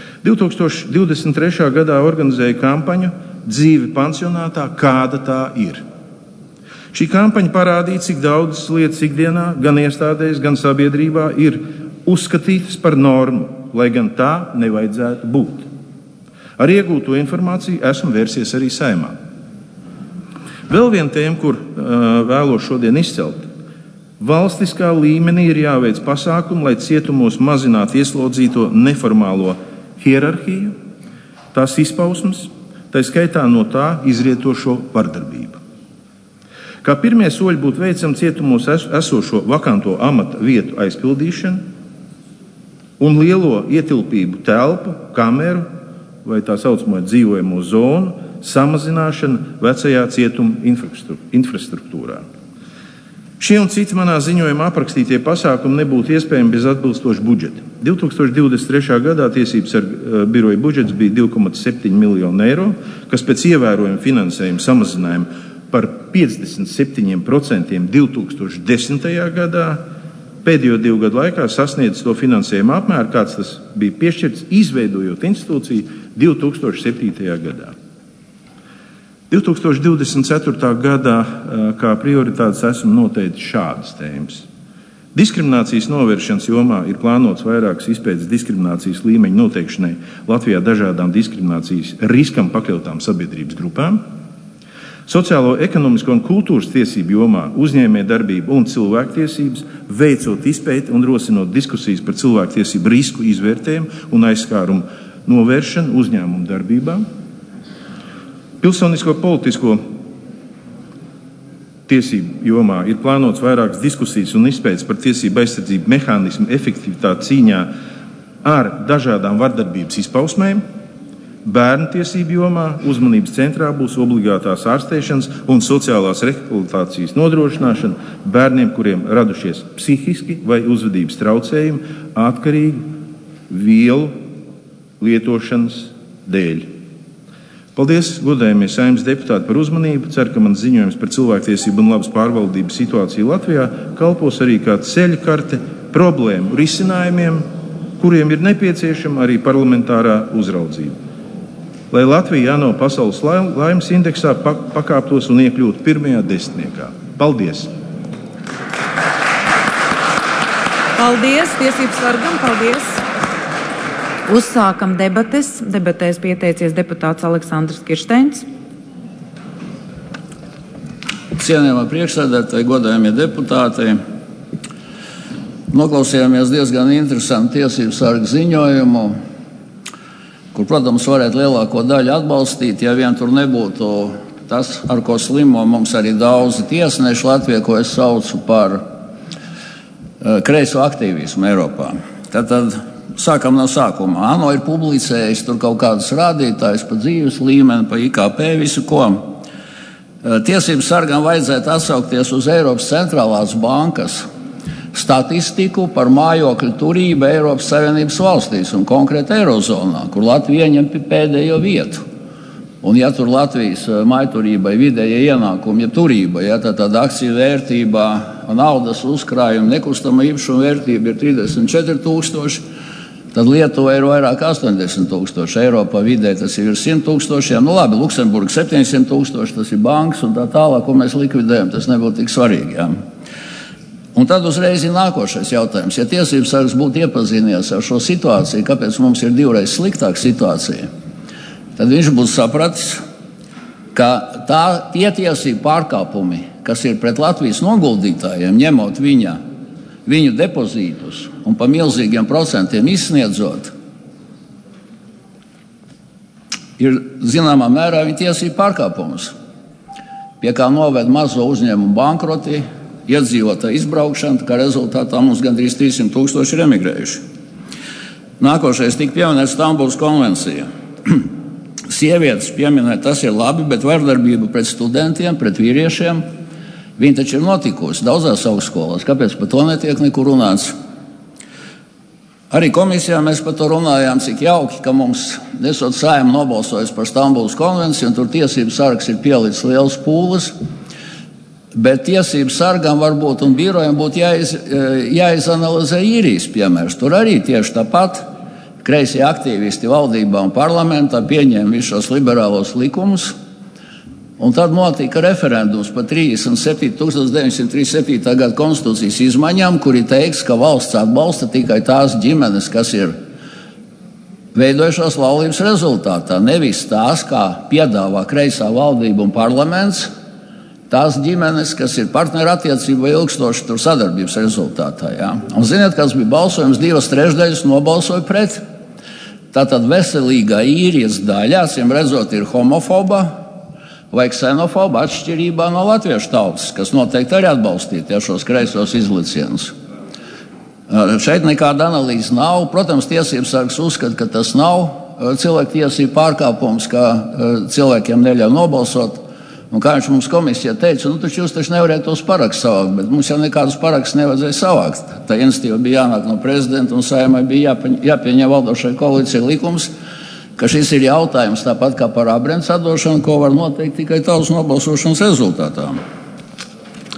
2023. gadā organizēja kampaņu Dzīve pansionātā, kāda tā ir. Šī kampaņa parādīja, cik daudzas lietas ikdienā, gan iestādēs, gan sabiedrībā ir uzskatītas par normu, lai gan tā nevajadzētu būt. Ar iegūto informāciju esmu vērsies arī Saeimā. Vēl viena tēma, kur vēlos šodien izcelt. Valstiskā līmenī ir jāveic pasākumi, lai cietumos mazinātu ieslodzīto neformālo hierarhiju, tās izpausmes, tā skaitā no tā izrietošo vardarbību. Kā pirmie soļi būtu veicami cietumos esošo vakanto amata vietu aizpildīšana un lielo ietilpību telpu, kameru vai tā saucamo dzīvojamo zonu samazināšana vecajā cietuma infrastruktūrā. Šie un citi manā ziņojumā aprakstītie pasākumi nebūtu iespējami bez atbilstoša budžeta. 2023. gadā Tiesības sarga biroja budžets bija 2,7 miljonu eiro, kas pēc ievērojuma finansējuma samazinājuma par 57% 2010. gadā pēdējo 2 gadu laikā sasniedzis to finansējumu apmēru, kāds tas bija piešķirts, izveidojot institūciju 2007. gadā. 2024. gadā kā prioritātes esmu noteicis šādas tēmas. Diskriminācijas novēršanas jomā ir plānots vairākas izpētes diskriminācijas līmeņu noteikšanai Latvijā dažādām diskriminācijas riskam pakļautām sabiedrības grupām. Sociālo, ekonomisko un kultūras tiesību jomā uzņēmējdarbība un cilvēktiesības, veicot izpēti un rosinot diskusijas par cilvēktiesību risku izvērtējumu un aizskārumu novēršanu uzņēmumu darbībām. Pilsonisko politisko tiesību jomā ir plānots vairākas diskusijas un izpētes par tiesību aizsardzību mehānismu efektivitāti cīņā ar dažādām vardarbības izpausmēm. Bērnu tiesību jomā uzmanības centrā būs obligātās ārstēšanas un sociālās rehabilitācijas nodrošināšana bērniem, kuriem radušies psihiski vai uzvedības traucējumi atkarīgi vielu lietošanas dēļ. Paldies, godējamie Saeimas deputāti, par uzmanību. Ceru, ka mans ziņojums par cilvēktiesību un labas pārvaldības situāciju Latvijā kalpos arī kā ceļa karte problēmu risinājumiem, kuriem ir nepieciešama arī parlamentārā uzraudzība. Lai Latvija ANO pasaules laimes indeksā pakāptos un iekļūtu 1. desmitniekā. Paldies! Paldies, tiesību sargam, paldies! Uzsākam debates. Debatēs pieteicies deputāts Aleksandrs Kirsteins. Cienījamā priekšsēdētāji, godājamie deputāti, noklausījāmies diezgan interesantu tiesību sargu ziņojumu, kur, protams, varētu lielāko daļu atbalstīt, ja vien tur nebūtu tas, ar ko slimo mums arī daudzi tiesneši Latvijā, ko es saucu par kreiso aktīvismu Eiropā. Tad sākam no sākuma. ANO ir publicējis tur kaut kādas rādītājas pa dzīves līmeni, pa IKP, visu ko. Tiesību sargam vajadzētu atsaukties uz Eiropas centrālās bankas statistiku par mājokļu turību Eiropas Savienības valstīs un konkrēti Eirozonā, kur Latvija ieņem pēdējo vietu. Un ja tur Latvijas mājturībai vidējie ienākumi, ja turība, ja tad akciju vērtībā, naudas uzkrājuma, nekustama īpašuma vērtība ir 34 000, tad Lietuva ir vairāk 80 000, Eiropā vidēji tas ir 100 000, nu labi, Luksemburga 700 000, tas ir bankas un tā tālāk, ko mēs likvidējam, tas nebūtu tik svarīgi. Ja? Un tad uzreiz ir nākošais jautājums. Ja tiesības sargs būtu iepazinies ar šo situāciju, kāpēc mums ir 2 sliktāka situācija, tad viņš būtu sapratis, ka tie tiesību pārkāpumi, kas ir pret Latvijas noguldītājiem, ņemot viņu depozītus un pa milzīgiem procentiem izsniedzot, ir zināmā mērā viņa tiesību pārkāpumus, pie kā noved mazo uzņēmumu bankroti, iedzīvotāju izbraukšana, kā rezultātā mums gandrīz 300 000 ir emigrējuši. Nākošais tika pieminēts Stambulas konvencija. Sievietes pieminēt, tas ir labi, bet vardarbība pret studentiem, pret vīriešiem, viņi taču ir notikusi daudzās augstskolās. Kāpēc par to netiek nekur runāts? Arī komisijā mēs par to runājām, cik jauki, ka mums nesot Saeima nobalsojas par Stambulas konvenciju, un tur tiesību sargs ir pielicis liels pūles, bet tiesību sargam varbūt un birojam būtu jāizanalizē īrijas piemērs. Tur arī tieši tāpat kreisie aktīvisti valdībā un parlamentā pieņēma visus šos liberālos likumus, un tad notika referendums par 1937. Gada konstitūcijas izmaiņām, kuri teiks, ka valsts atbalsta tikai tās ģimenes, kas ir veidojušās laulības rezultātā, nevis tās, kā piedāvā kreisā valdība un parlaments, tās ģimenes, kas ir partnerattiecība ilgstoši tur sadarbības rezultātā. Ja? Un ziniet, kas bija balsojums, 2/3 nobalsoja pret. Tātad veselīgā īrijas daļa, acīm redzot, ir homofoba vai ksenofoba atšķirībā no latviešu tautas, kas noteikti arī atbalstīja šos kreisos izlicienus. Šeit nekāda analīze nav. Protams, tiesības sargs uzskata, ka tas nav cilvēktiesību pārkāpums, ka cilvēkiem neļauj nobalsot. Un kā viņš mums komisijā teica, taču jūs taču nevarētu tos parakstus savākt, bet mums jau nekādus parakstus nevajadzēja savākt. Tā iniciatīva bija jānāk no prezidenta un Saeimai bija jāpieņem valdošai koalīcijai likums, ka šis ir jautājums tāpat kā par abrents atdošanu, ko var noteikt tikai tautas nobalsošanas rezultātā.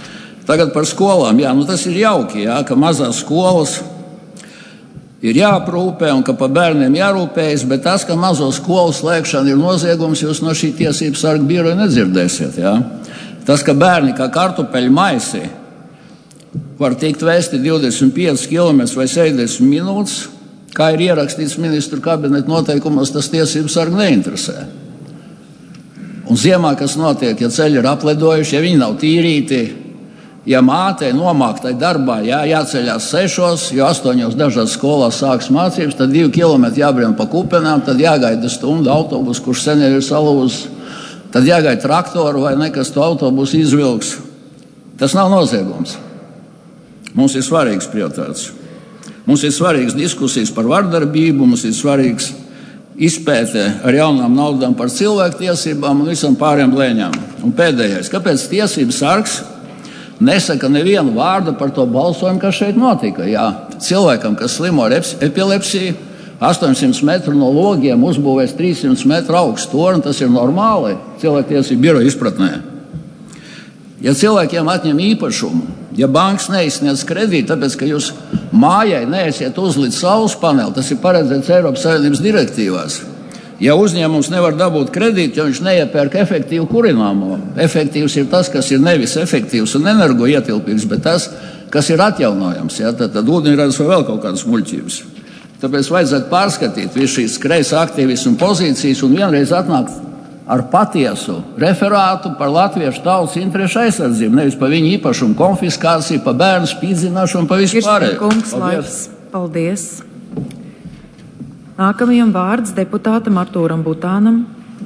Tagad par skolām. Jā, tas ir jauki, jā, ka mazās skolas ir jāaprūpē un ka par bērniem jārūpējas, bet tas, ka mazo skolu slēgšana ir noziegums, jūs no šī tiesības sarga biroja nedzirdēsiet. Jā. Tas, ka bērni kā kartupeļu maisi var tikt vēsti 25 km vai 70 minūtes, kā ir ierakstīts ministru kabineta noteikumos, tas tiesības sargu neinteresē. Un ziemā, kas notiek, ja ceļi ir apledojuši, ja viņi nav tīrīti, ja mātei nomāktai darbā jāceļās 6, jo 8 dažās skolās sāks mācības, tad 2 km jābrien pa kupenām, tad jāgaida stundu autobusu, kurš sen ir salūzis, tad jāgaida traktoru vai nekas to autobusu izvilks. Tas nav noziegums. Mums ir svarīgs prioritāts. Mums ir svarīgas diskusijas par vardarbību, mums ir svarīgs izpēte ar jaunām naudām par cilvēktiesībām un visam pāriem blēņām. Un pēdējais, kāpēc tiesības sargs nesaka nevienu vārdu par to balsojumu, kas šeit notika? Jā, cilvēkam, kas slimo ar epilepsiju, 800 metru no logiem uzbūvēs 300 metru augstu torni, tas ir normāli cilvēktiesību biroja izpratnē. Ja cilvēkiem atņem īpašumu, ja bankas neizsniedz kredītu, tāpēc, ka jūs mājai neesiet uzlicis saules paneli, tas ir paredzēts Eiropas Savienības direktīvās. Ja uzņēmums nevar dabūt kredītu, jo viņš neiepērk efektīvu kurināmo, efektīvs ir tas, kas ir nevis efektīvs un energoietilpīgs, bet tas, kas ir atjaunojams. Ja? Tad ūdeņradis vai vēl kaut kādas muļķības. Tāpēc vajadzētu pārskatīt visu šīs kreisā aktīvismu pozīcijas un vienreiz atnākt ar patiesu referātu par latviešu tautas interešu aizsardzību, nevis par viņu īpašumu konfiskāciju, par bērnu spīdzināšanu, par visu pārējo. Kungs, laiks. Paldies. Nākamajam vārds deputātam Artūram Butānam.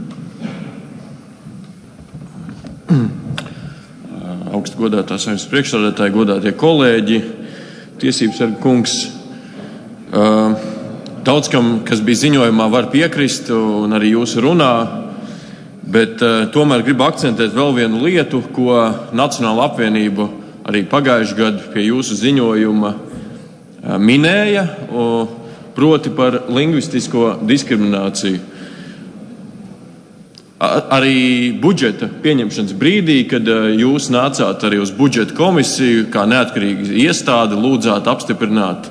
Augstu godātā Saeimas priekšsēdētāji, godātie kolēģi, tiesības sarga kungs. Daudz kam, kas bija ziņojumā, var piekrist un arī jūsu runā. Bet tomēr gribu akcentēt vēl vienu lietu, ko Nacionāla apvienība arī pagājušajā gadā pie jūsu ziņojuma minēja, proti par lingvistisko diskrimināciju. Arī budžeta pieņemšanas brīdī, kad jūs nācāt arī uz budžeta komisiju, kā neatkarīga iestāde, lūdzāt apstiprināt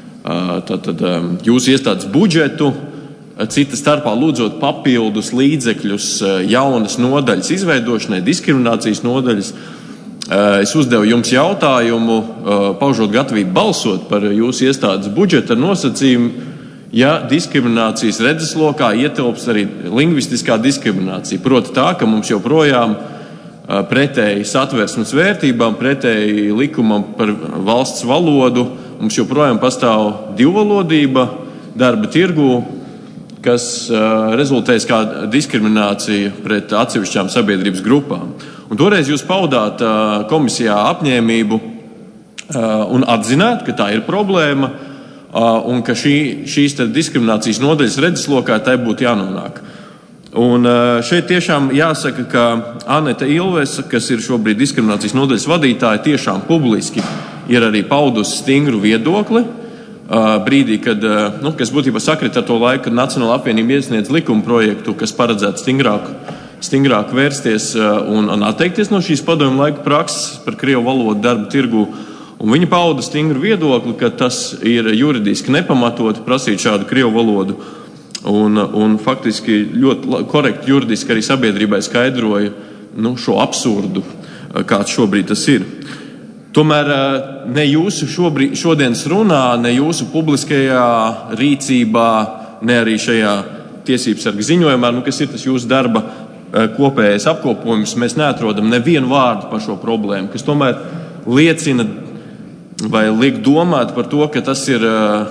jūsu iestādes budžetu, cita starpā lūdzot papildus līdzekļus jaunas nodaļas izveidošanai, diskriminācijas nodaļas. Es uzdevu jums jautājumu, paužot gatavību balsot par jūsu iestādes budžeta nosacījumu, ja diskriminācijas redzeslokā ietilps arī lingvistiskā diskriminācija. Proti tā, ka mums joprojām pretēji satversmes vērtībām, pretēji likumam par valsts valodu, mums joprojām pastāv divvalodība darba tirgū, kas rezultēs kā diskriminācija pret atsevišķām sabiedrības grupām. Un toreiz jūs paudāt komisijā apņēmību un atzināt, ka tā ir problēma un ka šīs diskriminācijas nodaļas redzeslokā tai būtu jānonāk. Un šeit tiešām jāsaka, ka Aneta Ilvesa, kas ir šobrīd diskriminācijas nodaļas vadītāja, tiešām publiski ir arī paudusi stingru viedokli. Brīdī, kas būtībā sakrit ar to laiku, kad Nacionāla apvienība iesniedz likuma projektu, kas paredzētu stingrāk vērsties un atteikties no šīs padomju laika prakses par krievu valodu darba tirgu. Un viņi pauda stingru viedokli, ka tas ir juridiski nepamatot prasīt šādu krievu valodu. Un faktiski ļoti korekti juridiski arī sabiedrībai skaidroja šo absurdu, kāds šobrīd tas ir. Tomēr ne jūsu šodienas runā, ne jūsu publiskajā rīcībā, ne arī šajā tiesības sarga ziņojumā, kas ir tas jūsu darba kopējais apkopojums, mēs neatrodam nevienu vārdu par šo problēmu, kas tomēr liecina vai liek domāt par to, ka tas ir,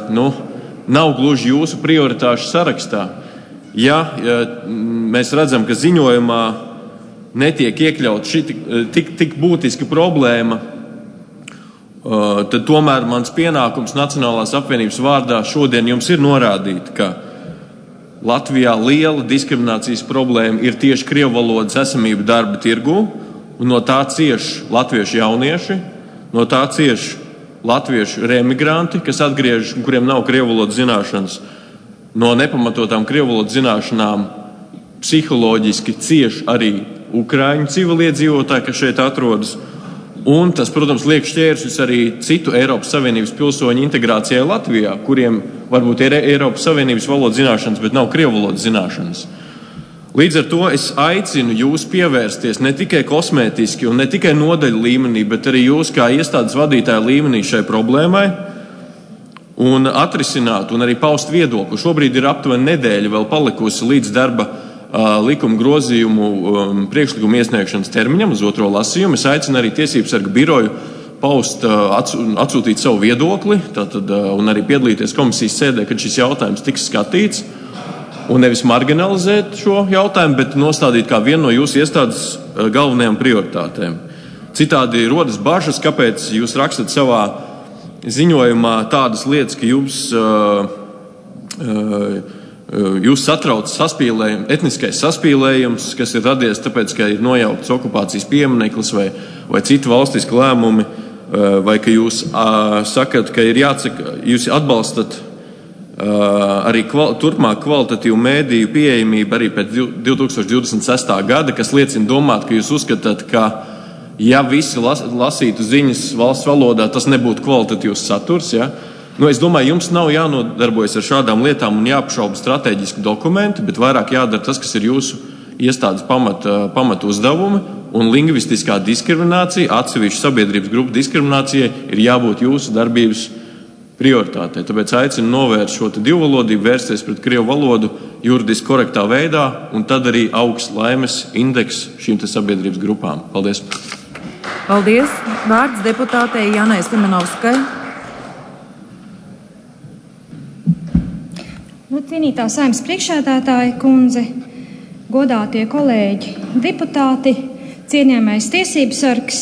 nav gluži jūsu prioritāšu sarakstā. Ja mēs redzam, ka ziņojumā netiek iekļaut šī tik būtiska problēma, tad tomēr mans pienākums Nacionālās apvienības vārdā šodien jums ir norādīt, ka Latvijā liela diskriminācijas problēma ir tieši krievu valodas esamība darba tirgū, un no tā cieš latviešu jaunieši, no tā cieš latviešu remigranti, kas atgriežas un kuriem nav krievu valodas zināšanas. No nepamatotām krievu valodas zināšanām psiholoģiski cieš arī ukraiņu civiliedzīvotāji, kas šeit atrodas. Un tas, protams, liek šķēršļus arī citu Eiropas Savienības pilsoņu integrācijai Latvijā, kuriem varbūt ir Eiropas Savienības valodas zināšanas, bet nav krievu valodas zināšanas. Līdz ar to es aicinu jūs pievērsties ne tikai kosmētiski un ne tikai nodaļu līmenī, bet arī jūs kā iestādes vadītāja līmenī šai problēmai un atrisināt un arī paust viedokli. Šobrīd ir aptuveni nedēļa vēl palikusi līdz darba likuma grozījumu priekšlikumu iesniegšanas termiņam uz otro lasījumu. Es aicinu arī Tiesību sarga biroju paust, atsūtīt savu viedokli un arī piedalīties komisijas sēdē, kad šis jautājums tiks skatīts. Un nevis marginalizēt šo jautājumu, bet nostādīt kā vienu no jūsu iestādes galvenajām prioritātēm. Citādi rodas bažas, kāpēc jūs rakstat savā ziņojumā tādas lietas, ka jūs satrauc etniskais saspīlējums, kas ir radies tāpēc, ka ir nojaukts okupācijas piemineklis vai citu valstisku lēmumi, vai ka jūs sakat, ka ir jāatsaka, jūs atbalstat arī turpmāk kvalitatīvu mēdīju pieejamību arī pēc 2026. gada, kas liecina domāt, ka jūs uzskatāt, ka ja visi lasītu ziņas valsts valodā, tas nebūtu kvalitatīvs saturs. Ja? Es domāju, jums nav jānodarbojas ar šādām lietām un jāapšauba strateģiski dokumenti, bet vairāk jādara tas, kas ir jūsu iestādes pamata uzdevumi, un lingvistiskā diskriminācija, atsevišķa sabiedrības grupu diskriminācijai ir jābūt jūsu darbības prioritātei. Tāpēc aicinu novērst šo divvalodību, vērsties pret krievu valodu juridiski korektā veidā, un tad arī augsts laimes indeks šīm sabiedrības grupām. Paldies! Paldies! Vārds deputātei Janai Simonovskai. Cienītā Saeimas priekšsēdētāja kundze, godātie kolēģi deputāti, cienījamais tiesības sargs.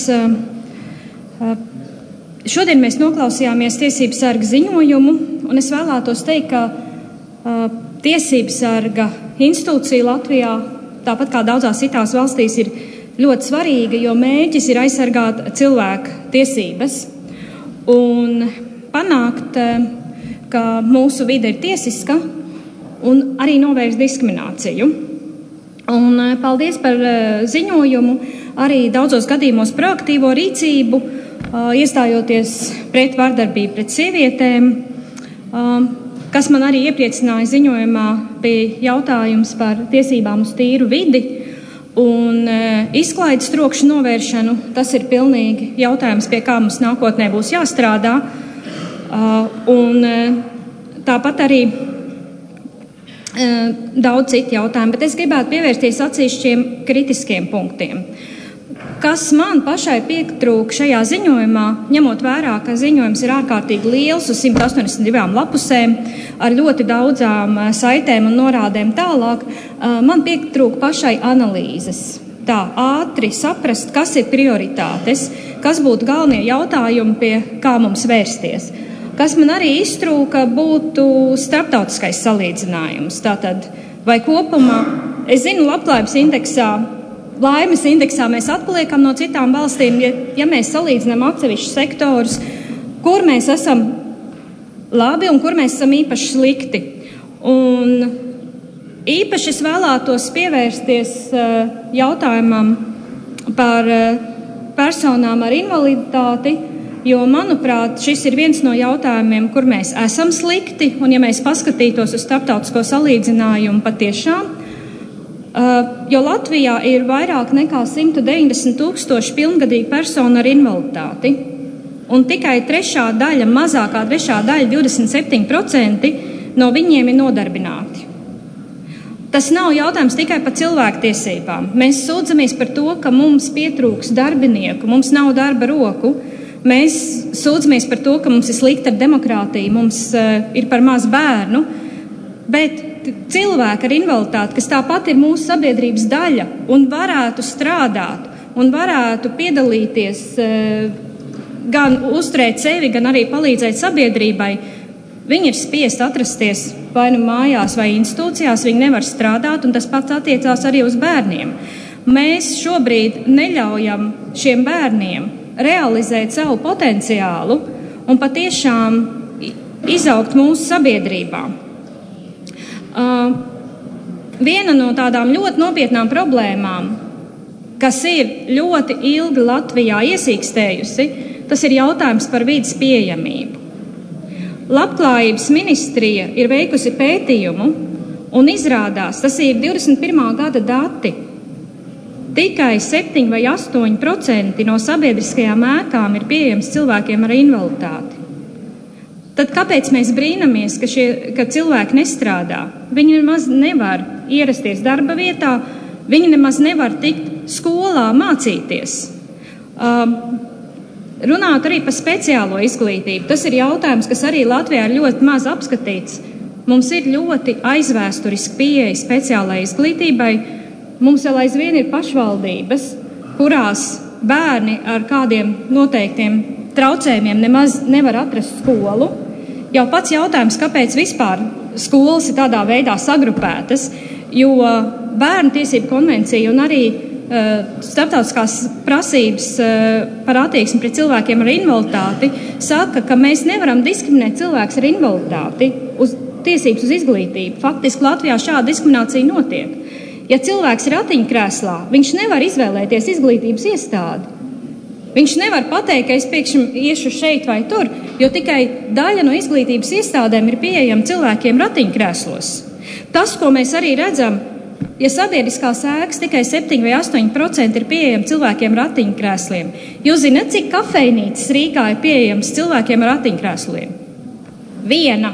Šodien mēs noklausījāmies tiesības sarga ziņojumu, un es vēlētos teikt, ka tiesības sarga institūcija Latvijā, tāpat kā daudzās citās valstīs, ir ļoti svarīga, jo mērķis ir aizsargāt cilvēku tiesības un panākt, ka mūsu vide ir tiesiska un arī novērst diskrimināciju. Un paldies par ziņojumu, arī daudzos gadījumos proaktīvo rīcību, iestājoties pret vardarbību pret sievietēm. Kas man arī iepriecināja ziņojumā, bija jautājums par tiesībām uz tīru vidi un izklaides trokšņu novēršanu. Tas ir pilnīgi jautājums, pie kā mums nākotnē būs jāstrādā. Un tāpat arī daudz citu jautājumu, bet es gribētu pievērsties atsevišķiem kritiskiem punktiem. Kas man pašai pietrūka šajā ziņojumā, ņemot vērā, ka ziņojums ir ārkārtīgi liels uz 182 lapusēm ar ļoti daudzām saitēm un norādēm tālāk, man pietrūka pašai analīzes. Tā ātri saprast, kas ir prioritātes, kas būtu galvenie jautājumi, pie kā mums vērsties. Kas man arī iztrūka, būtu starptautiskais salīdzinājums. Tātad, vai kopumā, es zinu, labklājības indeksā, laimes indeksā mēs atpaliekam no citām valstīm, ja mēs salīdzinām atsevišķus sektorus, kur mēs esam labi un kur mēs esam īpaši slikti. Un īpaši es vēlētos pievērsties jautājumam par personām ar invaliditāti, jo, manuprāt, šis ir viens no jautājumiem, kur mēs esam slikti, un ja mēs paskatītos uz starptautisko salīdzinājumu patiešām, jo Latvijā ir vairāk nekā 190 000 pilngadīgu personu ar invaliditāti, un tikai mazākā trešā daļa, 27%, no viņiem ir nodarbināti. Tas nav jautājums tikai par cilvēktiesībām. Mēs sūdzamies par to, ka mums pietrūks darbinieku, mums nav darba roku. Mēs sūdzamies par to, ka mums ir slikta ar demokrātiju, mums ir par maz bērnu, bet cilvēki ar invaliditāti, kas tāpat ir mūsu sabiedrības daļa un varētu strādāt un varētu piedalīties, gan uzturēt sevi, gan arī palīdzēt sabiedrībai, viņi ir spiest atrasties vai nu mājās vai institūcijās, viņi nevar strādāt, un tas pats attiecās arī uz bērniem. Mēs šobrīd neļaujam šiem bērniem realizēt savu potenciālu un patiešām izaugt mūsu sabiedrībā. Viena no tādām ļoti nopietnām problēmām, kas ir ļoti ilgi Latvijā iesīkstējusi, tas ir jautājums par vides pieejamību. Labklājības ministrija ir veikusi pētījumu un izrādās, tas ir 21. gada dati, tikai 7 vai 8% no sabiedriskajām ēkām ir pieejams cilvēkiem ar invaliditāti. Tad kāpēc mēs brīnamies, ka cilvēki nestrādā? Viņi nemaz nevar ierasties darba vietā, viņi nemaz nevar tikt skolā mācīties. Runāt arī par speciālo izglītību. Tas ir jautājums, kas arī Latvijā ir ļoti maz apskatīts. Mums ir ļoti aizvēsturiski pieeja speciālajai izglītībai. Mums vēl aizvien ir pašvaldības, kurās bērni ar kādiem noteiktiem traucējumiem nemaz nevar atrast skolu. Jau pats jautājums, kāpēc vispār skolas ir tādā veidā sagrupētas, jo Bērnu tiesību konvencija un arī starptautiskās prasības par attieksmi pret cilvēkiem ar invaliditāti saka, ka mēs nevaram diskriminēt cilvēkus ar invaliditāti uz tiesības uz izglītību. Faktiski Latvijā šāda diskriminācija notiek. Ja cilvēks ir ratiņkrēslā, viņš nevar izvēlēties izglītības iestādi. Viņš nevar pateikt, ka es pēkšņi iešu šeit vai tur, jo tikai daļa no izglītības iestādēm ir pieejama cilvēkiem ratiņkrēslos. Tas, ko mēs arī redzam, ja sabiedriskās ēkas tikai 7 vai 8% ir pieejami cilvēkiem ratiņkrēsliem, jūs zināt, cik kafejnīcas Rīgā ir pieejams cilvēkiem ar ratiņkrēsliem? 1.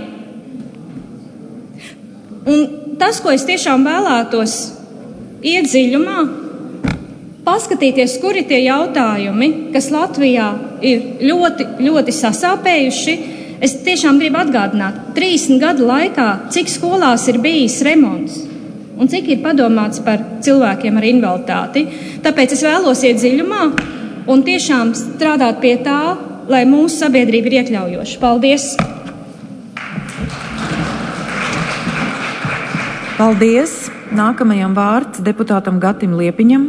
Un tas, ko es tiešām vēlētos iet dziļumā, paskatīties, kur ir tie jautājumi, kas Latvijā ir ļoti, ļoti sasāpējuši. Es tiešām gribu atgādināt, 30 gadu laikā, cik skolās ir bijis remonts un cik ir padomāts par cilvēkiem ar invaliditāti. Tāpēc es vēlos iet dziļumā un tiešām strādāt pie tā, lai mūsu sabiedrība ir iekļaujoša. Paldies! Paldies! Nākamajam vārds deputātam Gatim Liepiņam.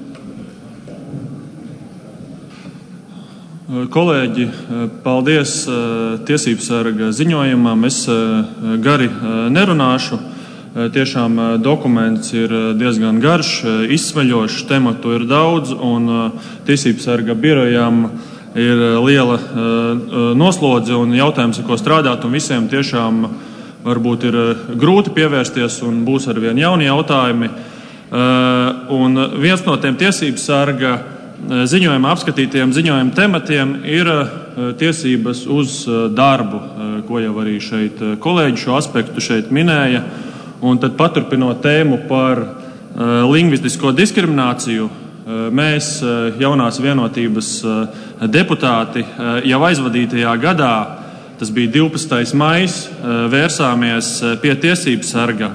Kolēģi, paldies tiesību sarga ziņojumam. Es gari nerunāšu. Tiešām dokuments ir diezgan garš, izsmeļošs, tematu ir daudz, un tiesību sarga birojām ir liela noslodze un jautājums, ar ko strādāt, un visiem tiešām varbūt ir grūti pievērsties, un būs arvien jauni jautājumi. Un viens no tiem tiesību sarga ziņojuma apskatītiem ziņojuma tematiem ir tiesības uz darbu, ko jau arī šeit kolēģi šo aspektu šeit minēja. Un tad paturpinot tēmu par lingvistisko diskrimināciju, mēs, jaunās vienotības deputāti, jau aizvadītajā gadā, tas bija 12. maijs, vērsāmies pie tiesību sarga,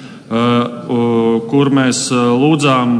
kur mēs lūdzām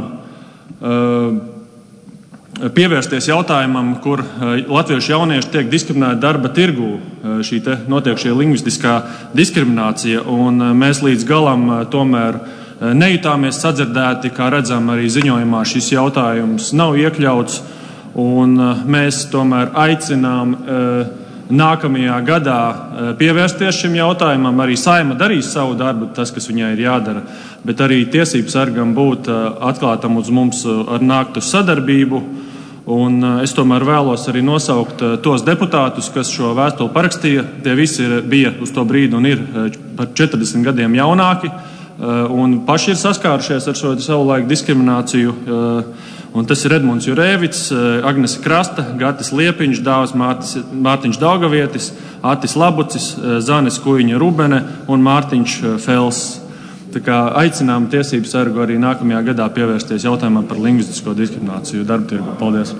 pievērsties jautājumam, kur latviešu jaunieši tiek diskriminēti darba tirgū, notiek šī lingvistiskā diskriminācija, un mēs līdz galam tomēr nejutāmies sadzirdēti, kā redzam arī ziņojumā šis jautājums nav iekļauts, un mēs tomēr aicinām nākamajā gadā pievērsties šim jautājumam. Arī Saeima darīs savu darbu, tas, kas viņai ir jādara, bet arī tiesību sargam būt atklātam uz mums ar nāktu sadarbību. Un es tomēr vēlos arī nosaukt tos deputātus, kas šo vēstuli parakstīja. Tie visi bija uz to brīdi un ir par 40 gadiem jaunāki un paši ir saskārušies ar šo savulaik diskrimināciju. Un tas ir Edmunds Jurēvits, Agnese Krasta, Gatis Liepiņš, Dāvis Mārtiņš Daugavietis, Atis Labucis, Zane Skuiņa Rubene un Mārtiņš Fels. Tā kā aicinām tiesību sargu arī nākamajā gadā pievērsties jautājumam par lingvistisko diskrimināciju darba tirgu. Paldies!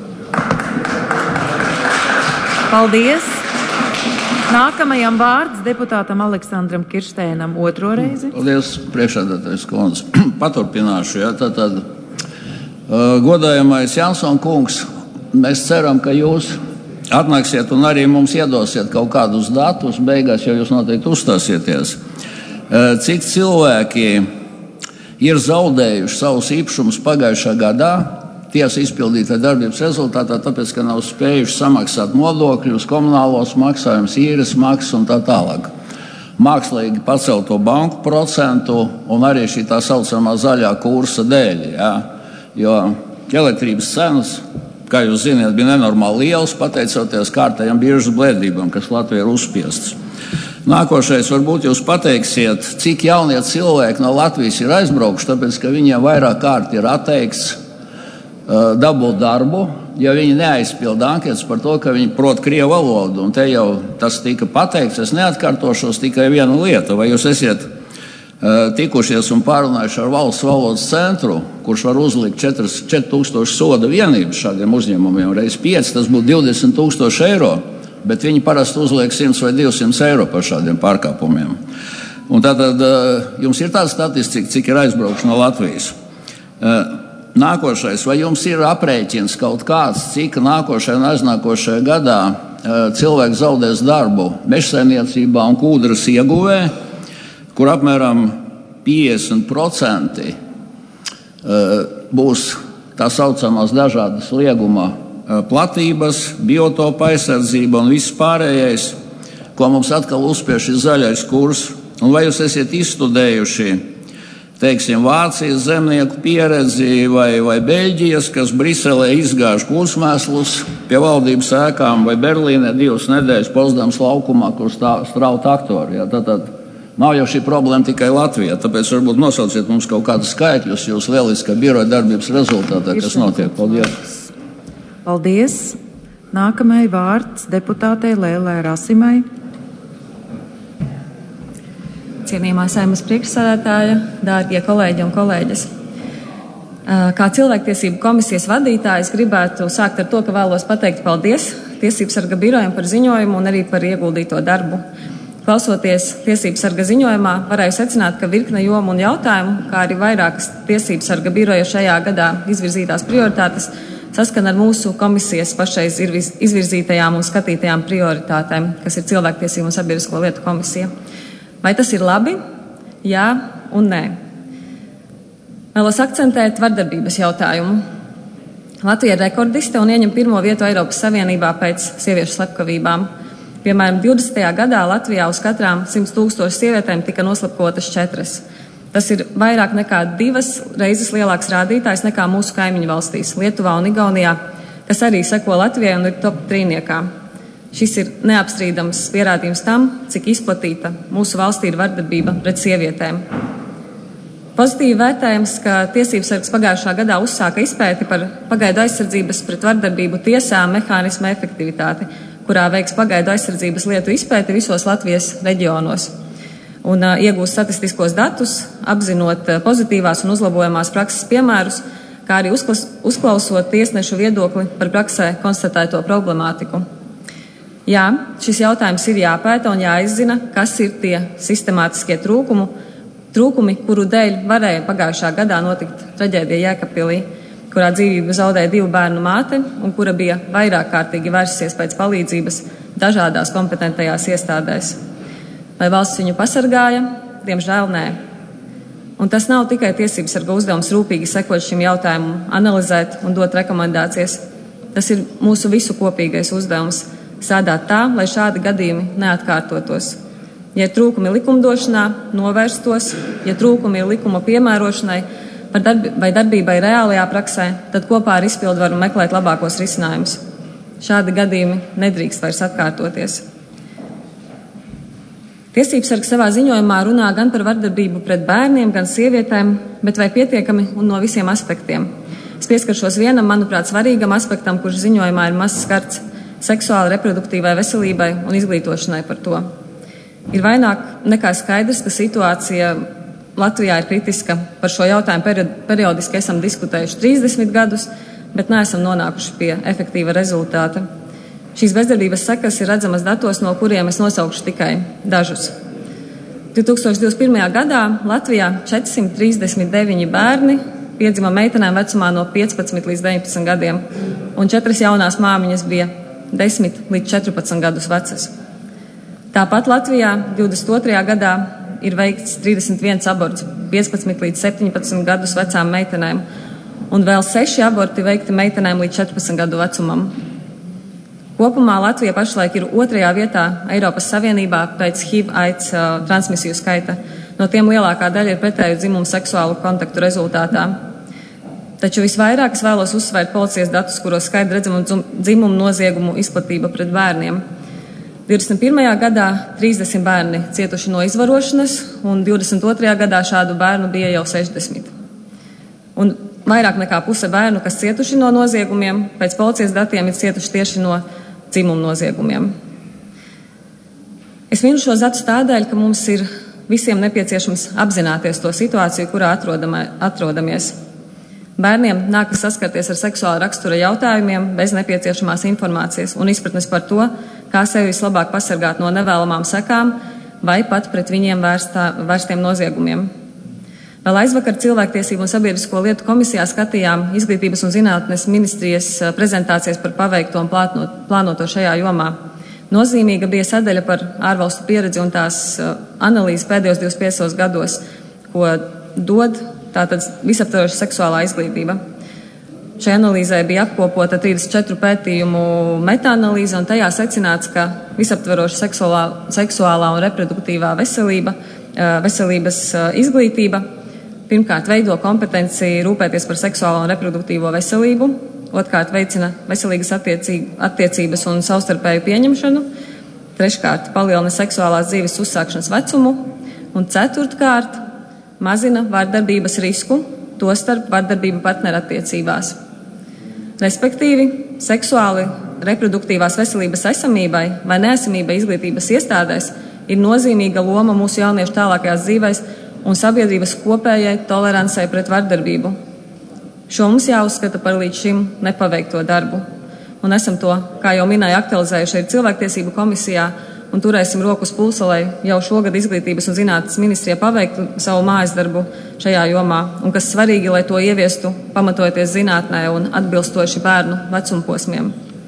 Paldies! Nākamajam vārds deputātam Aleksandram Kirštēnam otro reizi. Paldies, priekšsēdētājs kundze. Paturpināšu. Tātad, godājamais Janson kungs, mēs ceram, ka jūs atnāksiet un arī mums iedosiet kaut kādus datus beigās, jo jūs noteikti uzstāsieties. Cik cilvēki ir zaudējuši savus īpašumus pagājušā gadā tiesa izpildītā darbības rezultātā, tāpēc, ka nav spējuši samaksāt nodokļus, komunālos maksājumus, īres maksas un tā tālāk. Mākslīgi pacelto banku procentu un arī šī tā saucamā zaļā kursa dēļ. Ja? Jo elektrības cenas, kā jūs zināt, bija nenormāli lielas, pateicoties kārtējām biržas blēdībām, kas Latvijā ir uzspiestas. Nākošais, varbūt jūs pateiksiet, cik jaunie cilvēki no Latvijas ir aizbraukuši, tāpēc, ka viņiem vairāk kārt ir atteikts dabūt darbu, ja viņi neaizpilda anketas par to, ka viņi prot krievu valodu. Un te jau tas tika pateikts, es neatkārtošos tikai vienu lietu. Vai jūs esiet tikušies un pārunājuši ar valsts valodas centru, kurš var uzlikt 4000 soda vienības šādiem uzņēmumiem, reiz 5, tas būtu 20,000 eiro, bet viņi parasti uzliek 100 vai 200 eiro par šādiem pārkāpumiem. Un tātad jums ir tāda statistika, cik ir aizbraukši no Latvijas. Nākošais, vai jums ir aprēķins kaut kāds, cik nākošajā un aiznākošajā gadā cilvēki zaudēs darbu mežsaimniecībā un kūdras ieguvē, kur apmēram 50% būs tā saucamās dažādas lieguma platības, biotopa aizsardzība un viss pārējais, ko mums atkal uzspiež šis zaļais kurs. Un vai jūs esat izstudējuši, teiksim, Vācijas zemnieku pieredzi vai Beļģijas, kas Briselē izgāž kūsmēslus pie valdības ēkām, vai Berlīnē 2 nedēļas Potsdamas laukumā, kur strauj traktori. Ja, tad nav jau šī problēma tikai Latvijā, tāpēc varbūt nosauciet mums kaut kādus skaitļus jūsu lieliskā biroja darbības rezultātā, kas notiek. Paldies! Paldies! Nākamai vārds deputātei Lēlai Rasimai. Cienījamā Saeimas priekšsēdētāja, dārgie kolēģi un kolēģis. Kā cilvēktiesību komisijas vadītājs gribētu sākt ar to, ka vēlos pateikt paldies Tiesību sarga birojam par ziņojumu un arī par ieguldīto darbu. Klausoties Tiesību sarga ziņojumā, varēju secināt, ka virkne jomu un jautājumu, kā arī vairākas Tiesību sarga biroja šajā gadā izvirzītās prioritātes, saskan ar mūsu komisijas pašreiz izvirzītajām un skatītajām prioritātēm, kas ir cilvēktiesību un sabiedrisko lietu komisija. Vai tas ir labi? Jā un nē. Vēlos akcentēt vardarbības jautājumu. Latvija ir rekordiste un ieņem 1. vietu Eiropas Savienībā pēc sieviešu slepkavībām. Piemēram, 20. gadā Latvijā uz katrām 100,000 sievietēm tika noslepkotas 4. Tas ir vairāk nekā 2 reizes lielāks rādītājs nekā mūsu kaimiņu valstīs, Lietuvā un Igaunijā, kas arī seko Latvijai un ir top 3. Šis ir neapstrīdams pierādījums tam, cik izplatīta mūsu valstī ir vardarbība pret sievietēm. Pozitīvi vērtējams, ka Tiesību sargs pagājušā gadā uzsāka izpēti par pagaidu aizsardzības pret vardarbību tiesā mehānismu efektivitāti, kurā veiks pagaidu aizsardzības lietu izpēti visos Latvijas reģionos un iegūst statistiskos datus, apzinot pozitīvās un uzlabojamās prakses piemērus, kā arī uzklausot tiesnešu viedokli par praksē konstatēto problemātiku. Jā, šis jautājums ir jāpēta un jāizzina, kas ir tie sistemātiskie trūkumi, kuru dēļ varēja pagājušā gadā notikt traģēdija Jēkabpilī, kurā dzīvību zaudēja 2 bērnu māte un kura bija vairāk kārtīgi vērsusies pēc palīdzības dažādās kompetentajās iestādēs. Vai valsts viņu pasargāja? Diemžēl nē. Un tas nav tikai Tiesību sarga uzdevums rūpīgi sekot šim jautājumam, analizēt un dot rekomendācijas. Tas ir mūsu visu kopīgais uzdevums. Strādāt tā, lai šādi gadījumi neatkārtotos. Ja trūkumi likumdošanā, novērstos, ja trūkumi ir likuma piemērošanai vai darbībai reālajā praksē, tad kopā ar izpildvaru meklēt labākos risinājumus. Šādi gadījumi nedrīkst vairs atkārtoties. Tiesību sargs savā ziņojumā runā gan par vardarbību pret bērniem, gan sievietēm, bet vai pietiekami un no visiem aspektiem. Es pieskaršos vienam, manuprāt, svarīgam aspektam, kurš ziņojumā ir maz skarts – seksuāli reproduktīvai veselībai un izglītošanai par to. Ir vairāk nekā skaidrs, ka situācija Latvijā ir kritiska. Par šo jautājumu periodiski esam diskutējuši 30 gadus, bet neesam nonākuši pie efektīva rezultāta. Šīs bezdarbības sekas ir redzamas datos, no kuriem es nosaukšu tikai dažus. 2021. gadā Latvijā 439 bērni piedzima meitenēm vecumā no 15 līdz 19 gadiem, un 4 jaunās māmiņas bija 10 līdz 14 gadus vecas. Tāpat Latvijā 22. gadā ir veikts 31 aborts 15 līdz 17 gadus vecām meitenēm, un vēl 6 aborti veikti meitenēm līdz 14 gadu vecumam. Kopumā Latvija pašlaik ir 2. vietā Eiropas Savienībā pēc HIV/AIDS transmisiju skaita. No tiem lielākā daļa ir pretēju dzimumu seksuālu kontaktu rezultātā. Taču visvairāk es vēlos uzsvērt policijas datus, kuros skaidri redzama dzimumu noziegumu izplatība pret bērniem. 21. gadā 30 bērni cietuši no izvarošanas, un 22. gadā šādu bērnu bija jau 60. Un vairāk nekā puse bērnu, kas cietuši no noziegumiem, pēc policijas datiem ir cietuši tieši no dzimumu noziegumiem. Es minu šo datus tādēļ, ka mums ir visiem nepieciešams apzināties to situāciju, kurā atrodamies. Bērniem nākas saskarties ar seksuāla rakstura jautājumiem bez nepieciešamās informācijas un izpratnes par to, kā sevi vislabāk pasargāt no nevēlamām sekām vai pat pret viņiem vērstiem noziegumiem. Vēl aizvakar Cilvēktiesību un sabiedrisko lietu komisijā skatījām Izglītības un zinātnes ministrijas prezentācijas par paveikto un plānoto šajā jomā. Nozīmīga bija sadaļa par ārvalstu pieredzi un tās analīzi pēdējos 25 gados, ko dod tātad visaptveroša seksuālā izglītība. Šajā analīzē bija apkopota 34 pētījumu metaanalīze, un tajā secināts, ka visaptveroša seksuālā un reproduktīvā veselības izglītība pirmkārt veido kompetenci rūpēties par seksuālo un reproduktīvo veselību, otrkārt veicina veselīgas attiecības un savstarpēju pieņemšanu, treškārt palielina seksuālās dzīves uzsākšanas vecumu, un ceturtkārt mazina vardarbības risku, tostarp vardarbību partnerattiecībās. Respektīvi, seksuāli reproduktīvās veselības esamībai vai neesamībai izglītības iestādēs ir nozīmīga loma mūsu jauniešu tālākajās dzīvēs un sabiedrības kopējai tolerancei pret vardarbību. Šo mums jāuzskata par līdz šim nepaveikto darbu. Un esam to, kā jau minēju, aktualizējuši arī Cilvēktiesību komisijā un turēsim roku uz pulsa, lai jau šogad Izglītības un zinātnes ministrija paveiktu savu mājas darbu šajā jomā. Un kas svarīgi, lai to ieviestu pamatojoties zinātnē un atbilstoši bērnu vecumposmiem.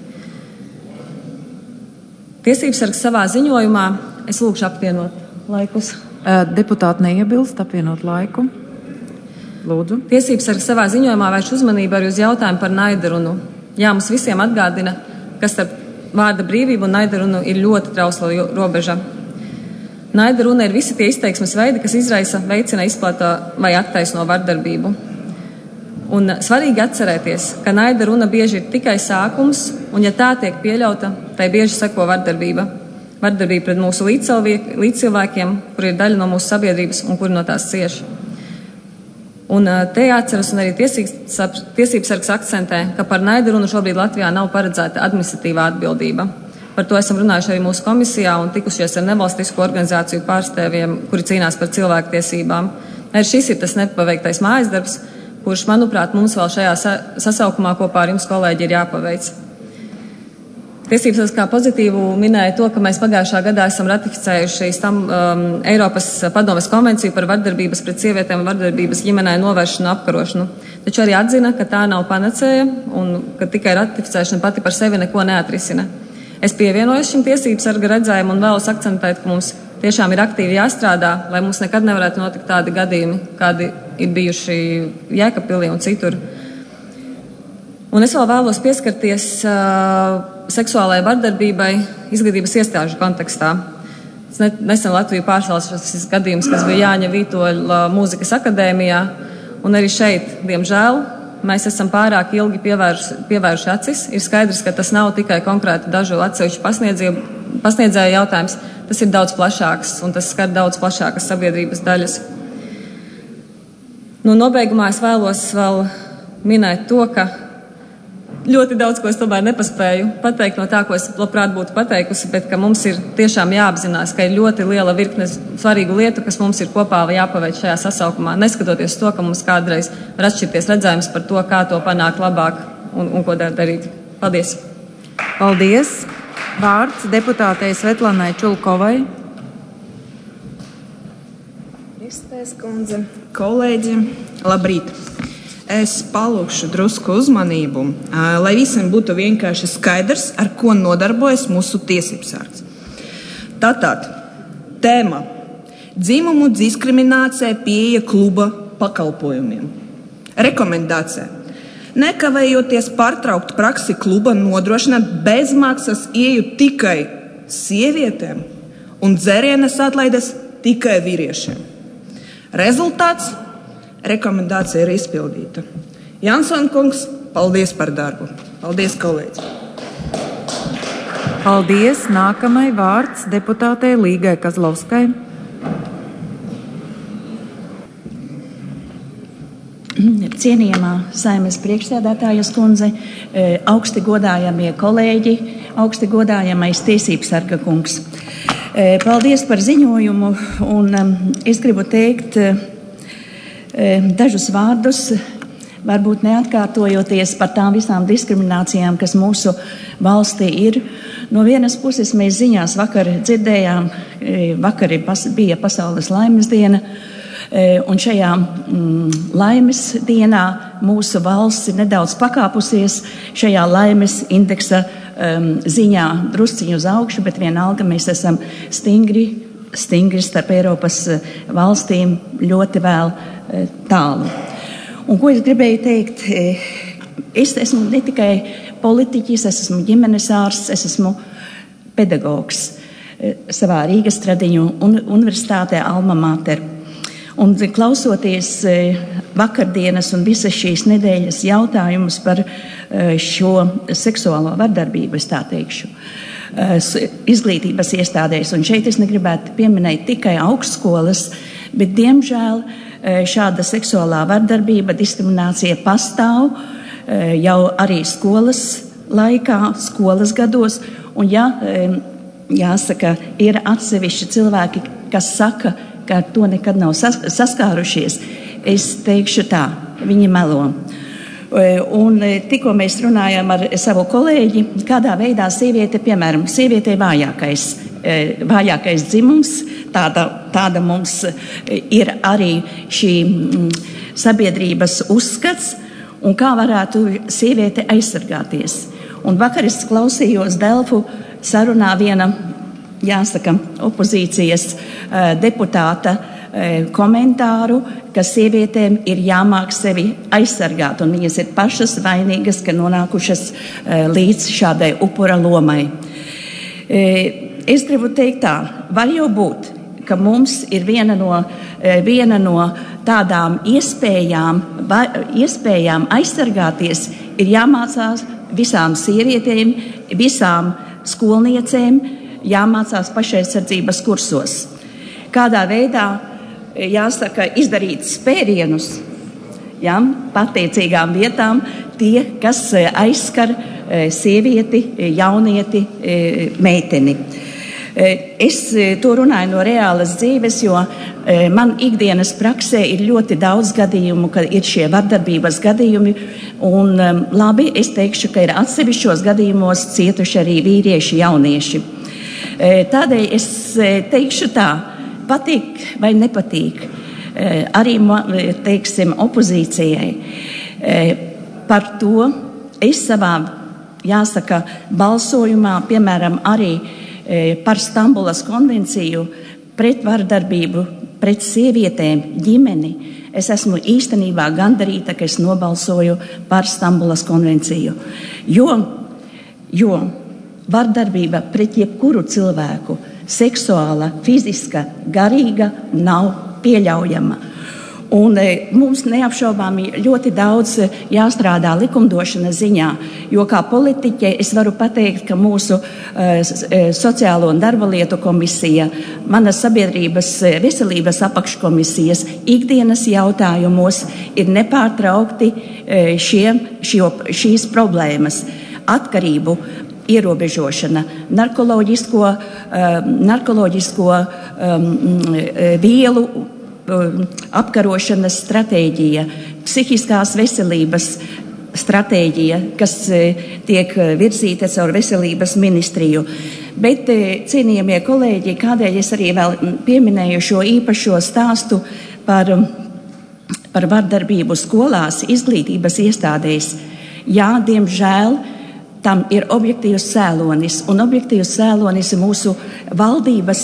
Tiesībsargs savā ziņojumā es lūkšu apvienot laikus. Deputāti neiebilst apvienot laiku. Lūdzu. Tiesībsargs savā ziņojumā vērš uzmanību arī uz jautājumu par naidarunu. Jā, mums visiem atgādina, ka starp vārda brīvību un naidarunu ir ļoti trausla robeža. Naidaruna ir visi tie izteiksmes veidi, kas izraisa, veicina, izplata vai attaisno vardarbību. Un svarīgi atcerēties, ka naidaruna bieži ir tikai sākums, un ja tā tiek pieļauta, tai bieži seko vardarbība. Vardarbība pret mūsu līdzcilvēkiem, kur ir daļa no mūsu sabiedrības un kuri no tās cieš. Un te jāatceras, un arī tiesībsargs akcentē, ka par naidarunu šobrīd Latvijā nav paredzēta administratīvā atbildība. Par to esam runājuši arī mūsu komisijā un tikušies ar nevalstisko organizāciju pārstāvjiem, kuri cīnās par cilvēktiesībām. Arī šis ir tas nepaveiktais mājas darbs, kurš, manuprāt, mums vēl šajā sasaukumā kopā ar jums, kolēģi, ir jāpaveic. Tiesības kā pozitīvu minēja to, ka mēs pagājušā gadā esam ratificējuši Eiropas padomes konvenciju par vardarbības pret sievietēm un vardarbības ģimenē novēršanu un apkarošanu. Taču arī atzina, ka tā nav panacēja un ka tikai ratificēšana pati par sevi neko neatrisina. Es pievienojos šim tiesībsarga redzējumam un vēlos akcentēt, ka mums tiešām ir aktīvi jāstrādā, lai mums nekad nevarētu notikt tādi gadījumi, kādi ir bijuši Jēkabpilī un citur. Un es vēl vēlos pieskarties seksuālajai vardarbībai izglītības iestāžu kontekstā. Nesen Latviju pārstāvs šis gadījums, kas bija Jāņa Vītoļa mūzikas akadēmijā, un arī šeit, diemžēl, mēs esam pārāk ilgi pievērši acis. Ir skaidrs, ka tas nav tikai konkrēti dažu atsevišķu pasniedzēju jautājums, tas ir daudz plašāks, un tas skar daudz plašākas sabiedrības daļas. Nobeigumā es vēlos vēl minēt to, ka ļoti daudz, ko es tomēr nepaspēju pateikt no tā, ko es labprāt būtu pateikusi, bet ka mums ir tiešām jāapzinās, ka ir ļoti liela virkne svarīgu lietu, kas mums ir kopā jāpaveic šajā sasaukumā, neskatoties to, ka mums kādreiz var atšķirties redzējums par to, kā to panākt labāk un ko darīt. Paldies! Paldies! Vārds deputātei Svetlanai Čulkovai. Priekšsēdētājas kundze, kolēģi, labrīt! Es palūkšu drusku uzmanību, lai visiem būtu vienkārši skaidrs, ar ko nodarbojas mūsu tiesībsargs. Tātad, tēma – dzimumu diskriminācija pieeja kluba pakalpojumiem. Rekomendācija – nekavējoties pārtraukt praksi kluba nodrošināt bezmaksas ieju tikai sievietēm un dzērienes atlaides tikai vīriešiem. Rezultāts – rekomendācija ir izpildīta. Jansson kungs, paldies par darbu. Paldies, kolēģi. Paldies. Nākamai vārds deputātei Līgai Kazlovskai. Cienījamā Saeimas priekšsēdētājas kundze, augsti godājamie kolēģi, augsti godājamais tiesības sarga kungs. Paldies par ziņojumu, un es gribu teikt dažus vārdus, varbūt neatkārtojoties par tām visām diskriminācijām, kas mūsu valstī ir. No vienas puses mēs ziņās vakar dzirdējām, vakar bija Pasaules laimes diena, un šajā laimes dienā mūsu valsts ir nedaudz pakāpusies šajā laimes indeksa ziņā drusciņu uz augšu, bet vienalga mēs esam stingri starp Eiropas valstīm ļoti vēl tālu. Un ko es gribēju teikt? Es esmu ne tikai politiķis, es esmu ģimenes ārsts, es esmu pedagogs savā Rīgas Stradiņu universitātē Alma Mater. Un klausoties vakardienas un visas šīs nedēļas jautājumus par šo seksuālo vardarbību, es tā teikšu, izglītības iestādēs, un šeit es negribētu pieminēt tikai augstskolas, bet diemžēl šāda seksuālā vardarbība, diskriminācija pastāv jau arī skolas laikā, skolas gados, un jāsaka, ir atsevišķi cilvēki, kas saka, ka ar to nekad nav saskārušies, es teikšu tā, viņi melo. Un tikko mēs runājam ar savu kolēģi, kādā veidā sieviete, piemēram, sievietei vājākais dzimums, tāda mums ir arī šī sabiedrības uzskats, un kā varētu sieviete aizsargāties. Un vakar es klausījos Delfu sarunā viena, jāsaka, opozīcijas deputāta komentāru, ka sievietēm ir jāmāk sevi aizsargāt, un viņas ir pašas vainīgas, ka nonākušas līdz šādai upura lomai. Es gribu teikt tā, var jau būt, ka mums ir viena no tādām iespējām aizsargāties, ir jāmācās visām sievietēm, visām skolniecēm, jāmācās pašaizsardzības kursos. Kādā veidā, jāsaka, izdarīt spērienus pateicīgām vietām tie, kas aizskar sievieti, jaunieti, meiteni. Es to runāju no reālas dzīves, jo man ikdienas praksē ir ļoti daudz gadījumu, ka ir šie vardarbības gadījumi, un labi, es teikšu, ka ir atsevišķos gadījumos cietuši arī vīrieši, jaunieši. Tādēļ es teikšu tā, patīk vai nepatīk arī, teiksim, opozīcijai. Par to es savā, jāsaka, balsojumā, piemēram, arī par Stambulas konvenciju pret vardarbību, pret sievietēm, ģimeni. Es esmu īstenībā gandarīta, ka es nobalsoju par Stambulas konvenciju, jo vardarbība pret jebkuru cilvēku, seksuāla, fiziska, garīga, nav pieļaujama. Un mums neapšaubāmi ļoti daudz jāstrādā likumdošanas ziņā, jo kā politiķe es varu pateikt, ka mūsu sociālo un darba lietu komisija, manas sabiedrības veselības apakškomisijas ikdienas jautājumos ir nepārtraukti šīs problēmas, atkarību ierobežošana, narkoloģisko vielu apkarošanas stratēģija, psihiskās veselības stratēģija, kas tiek virzīta caur veselības ministriju. Bet, cienījamie kolēģi, kādēļ es arī vēl pieminēju šo īpašo stāstu par vardarbību skolās, izglītības iestādēs. Jā, diemžēl, tam ir objektīvs cēlonis, un objektīvs cēlonis ir mūsu valdības,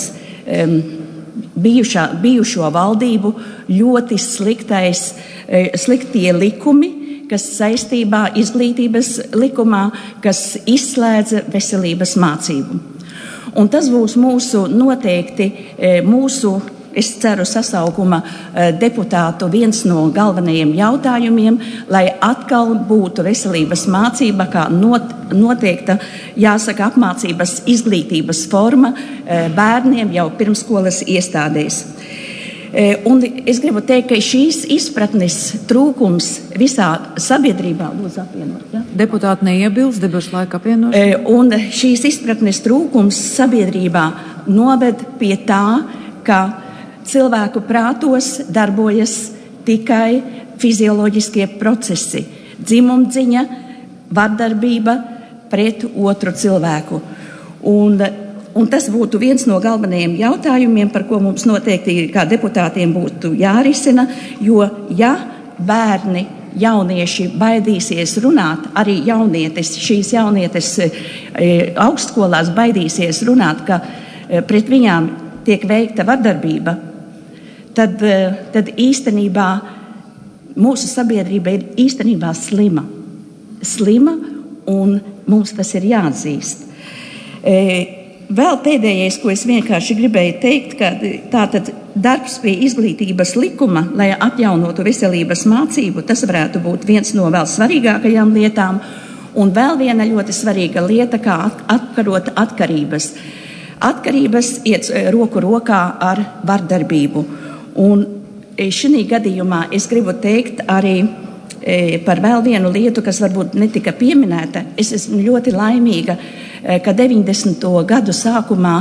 bijušo valdību ļoti sliktie likumi, kas saistībā izglītības likumā, kas izslēdza veselības mācību. Un tas būs noteikti mūsu es ceru, sasaukuma deputātu viens no galvenajiem jautājumiem, lai atkal būtu veselības mācība kā noteikta, jāsaka, apmācības izglītības forma bērniem jau pirmskolas iestādēs. Un es gribu teikt, ka šīs izpratnes trūkums visā sabiedrībā, lūdzu apvienot, ja? Deputāti neiebilst, debašu laika apvienošana. Un šīs izpratnes trūkums sabiedrībā noved pie tā, ka cilvēku prātos darbojas tikai fizioloģiskie procesi, dzimumdziņa, vardarbība pret otru cilvēku. Un tas būtu viens no galvenajiem jautājumiem, par ko mums noteikti kā deputātiem būtu jārisina, jo ja bērni, jaunieši baidīsies runāt, arī jaunietes, šīs jaunietes augstskolās baidīsies runāt, ka pret viņām tiek veikta vardarbība, tad īstenībā mūsu sabiedrība ir īstenībā slima, un mums tas ir jāatzīst. Vēl pēdējais, ko es vienkārši gribēju teikt, ka tātad darbs pie izglītības likuma, lai atjaunotu veselības mācību, tas varētu būt viens no vēl svarīgākajām lietām, un vēl viena ļoti svarīga lieta, kā atkarot atkarības. Atkarības iet roku rokā ar vardarbību, un šī gadījumā es gribu teikt arī par vēl vienu lietu, kas varbūt netika pieminēta. Es esmu ļoti laimīga, ka 90. gadu sākumā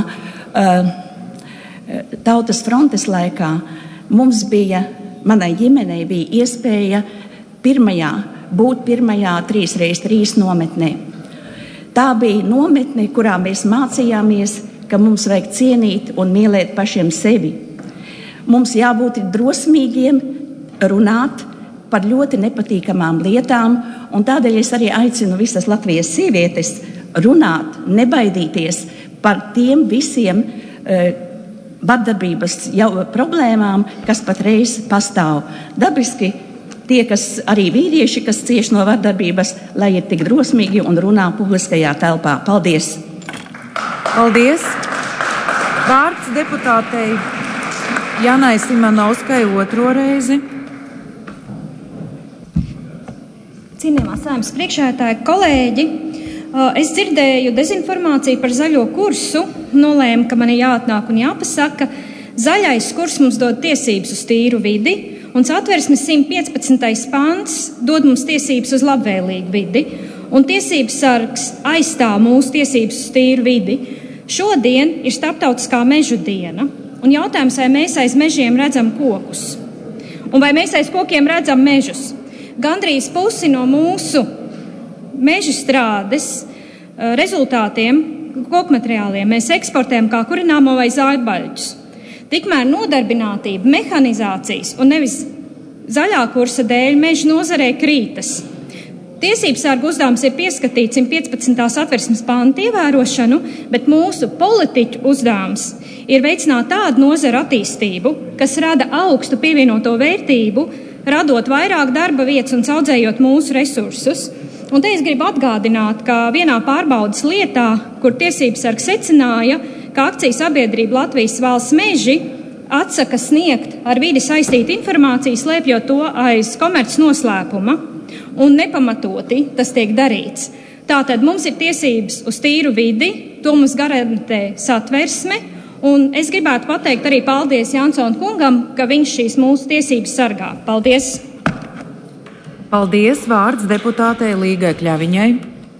Tautas frontes laikā manai ģimenei bija iespēja būt pirmajā 3x3 nometnē. Tā bija nometne, kurā mēs mācījāmies, ka mums vajag cienīt un mīlēt pašiem sevi. Mums jābūt drosmīgiem runāt par ļoti nepatīkamām lietām, un tādēļ es arī aicinu visas Latvijas sievietes runāt, nebaidīties par tiem visiem vardarbības problēmām, kas patreiz pastāv. Dabiski tie, kas arī vīrieši, kas cieš no vardarbības, lai ir tik drosmīgi un runā publiskajā telpā. Paldies! Paldies! Vārds deputātei Janai Simonovskai otro reizi. Cienījamā Saeimas priekšsēdētāja, kolēģi, es dzirdēju dezinformāciju par zaļo kursu, nolēmu, ka man ir jāatnāk un jāpasaka. Zaļais kurs mums dod tiesības uz tīru vidi, un Satversmes 115. pants dod mums tiesības uz labvēlīgu vidi, un tiesības sargs aizstāv mūsu tiesības uz tīru vidi. Šodien ir starptautiskā mežu diena, un jautājums, vai mēs aiz mežiem redzam kokus, un vai mēs aiz kokiem redzam mežus. Gandrīz pusi no mūsu meža strādes rezultātiem, kokmateriāliem mēs eksportējam kā kurināmo vai zāļbaļķus. Tikmēr nodarbinātība, mehanizācijas un nevis zaļā kursa dēļ meža nozarē krītas. Tiesības sargu uzdevums ir pieskatīt 115. Satversmes panta ievērošanu, bet mūsu politiķu uzdevums ir veicināt tādu nozaru attīstību, kas rada augstu pievienoto vērtību, radot vairāk darba vietas un audzējot mūsu resursus. Un te es gribu atgādināt, ka vienā pārbaudas lietā, kur tiesības sargs secināja, ka akciju sabiedrība Latvijas valsts meži atsaka sniegt ar vidi saistītu informāciju, slēpjot to aiz komerc noslēpuma, un nepamatoti tas tiek darīts. Tātad mums ir tiesības uz tīru vidi, to mums garantē Satversme, un es gribētu pateikt arī paldies Jansona kungam, ka viņš šīs mūsu tiesības sargā. Paldies! Paldies! Vārds deputātei Līgai Kļaviņai.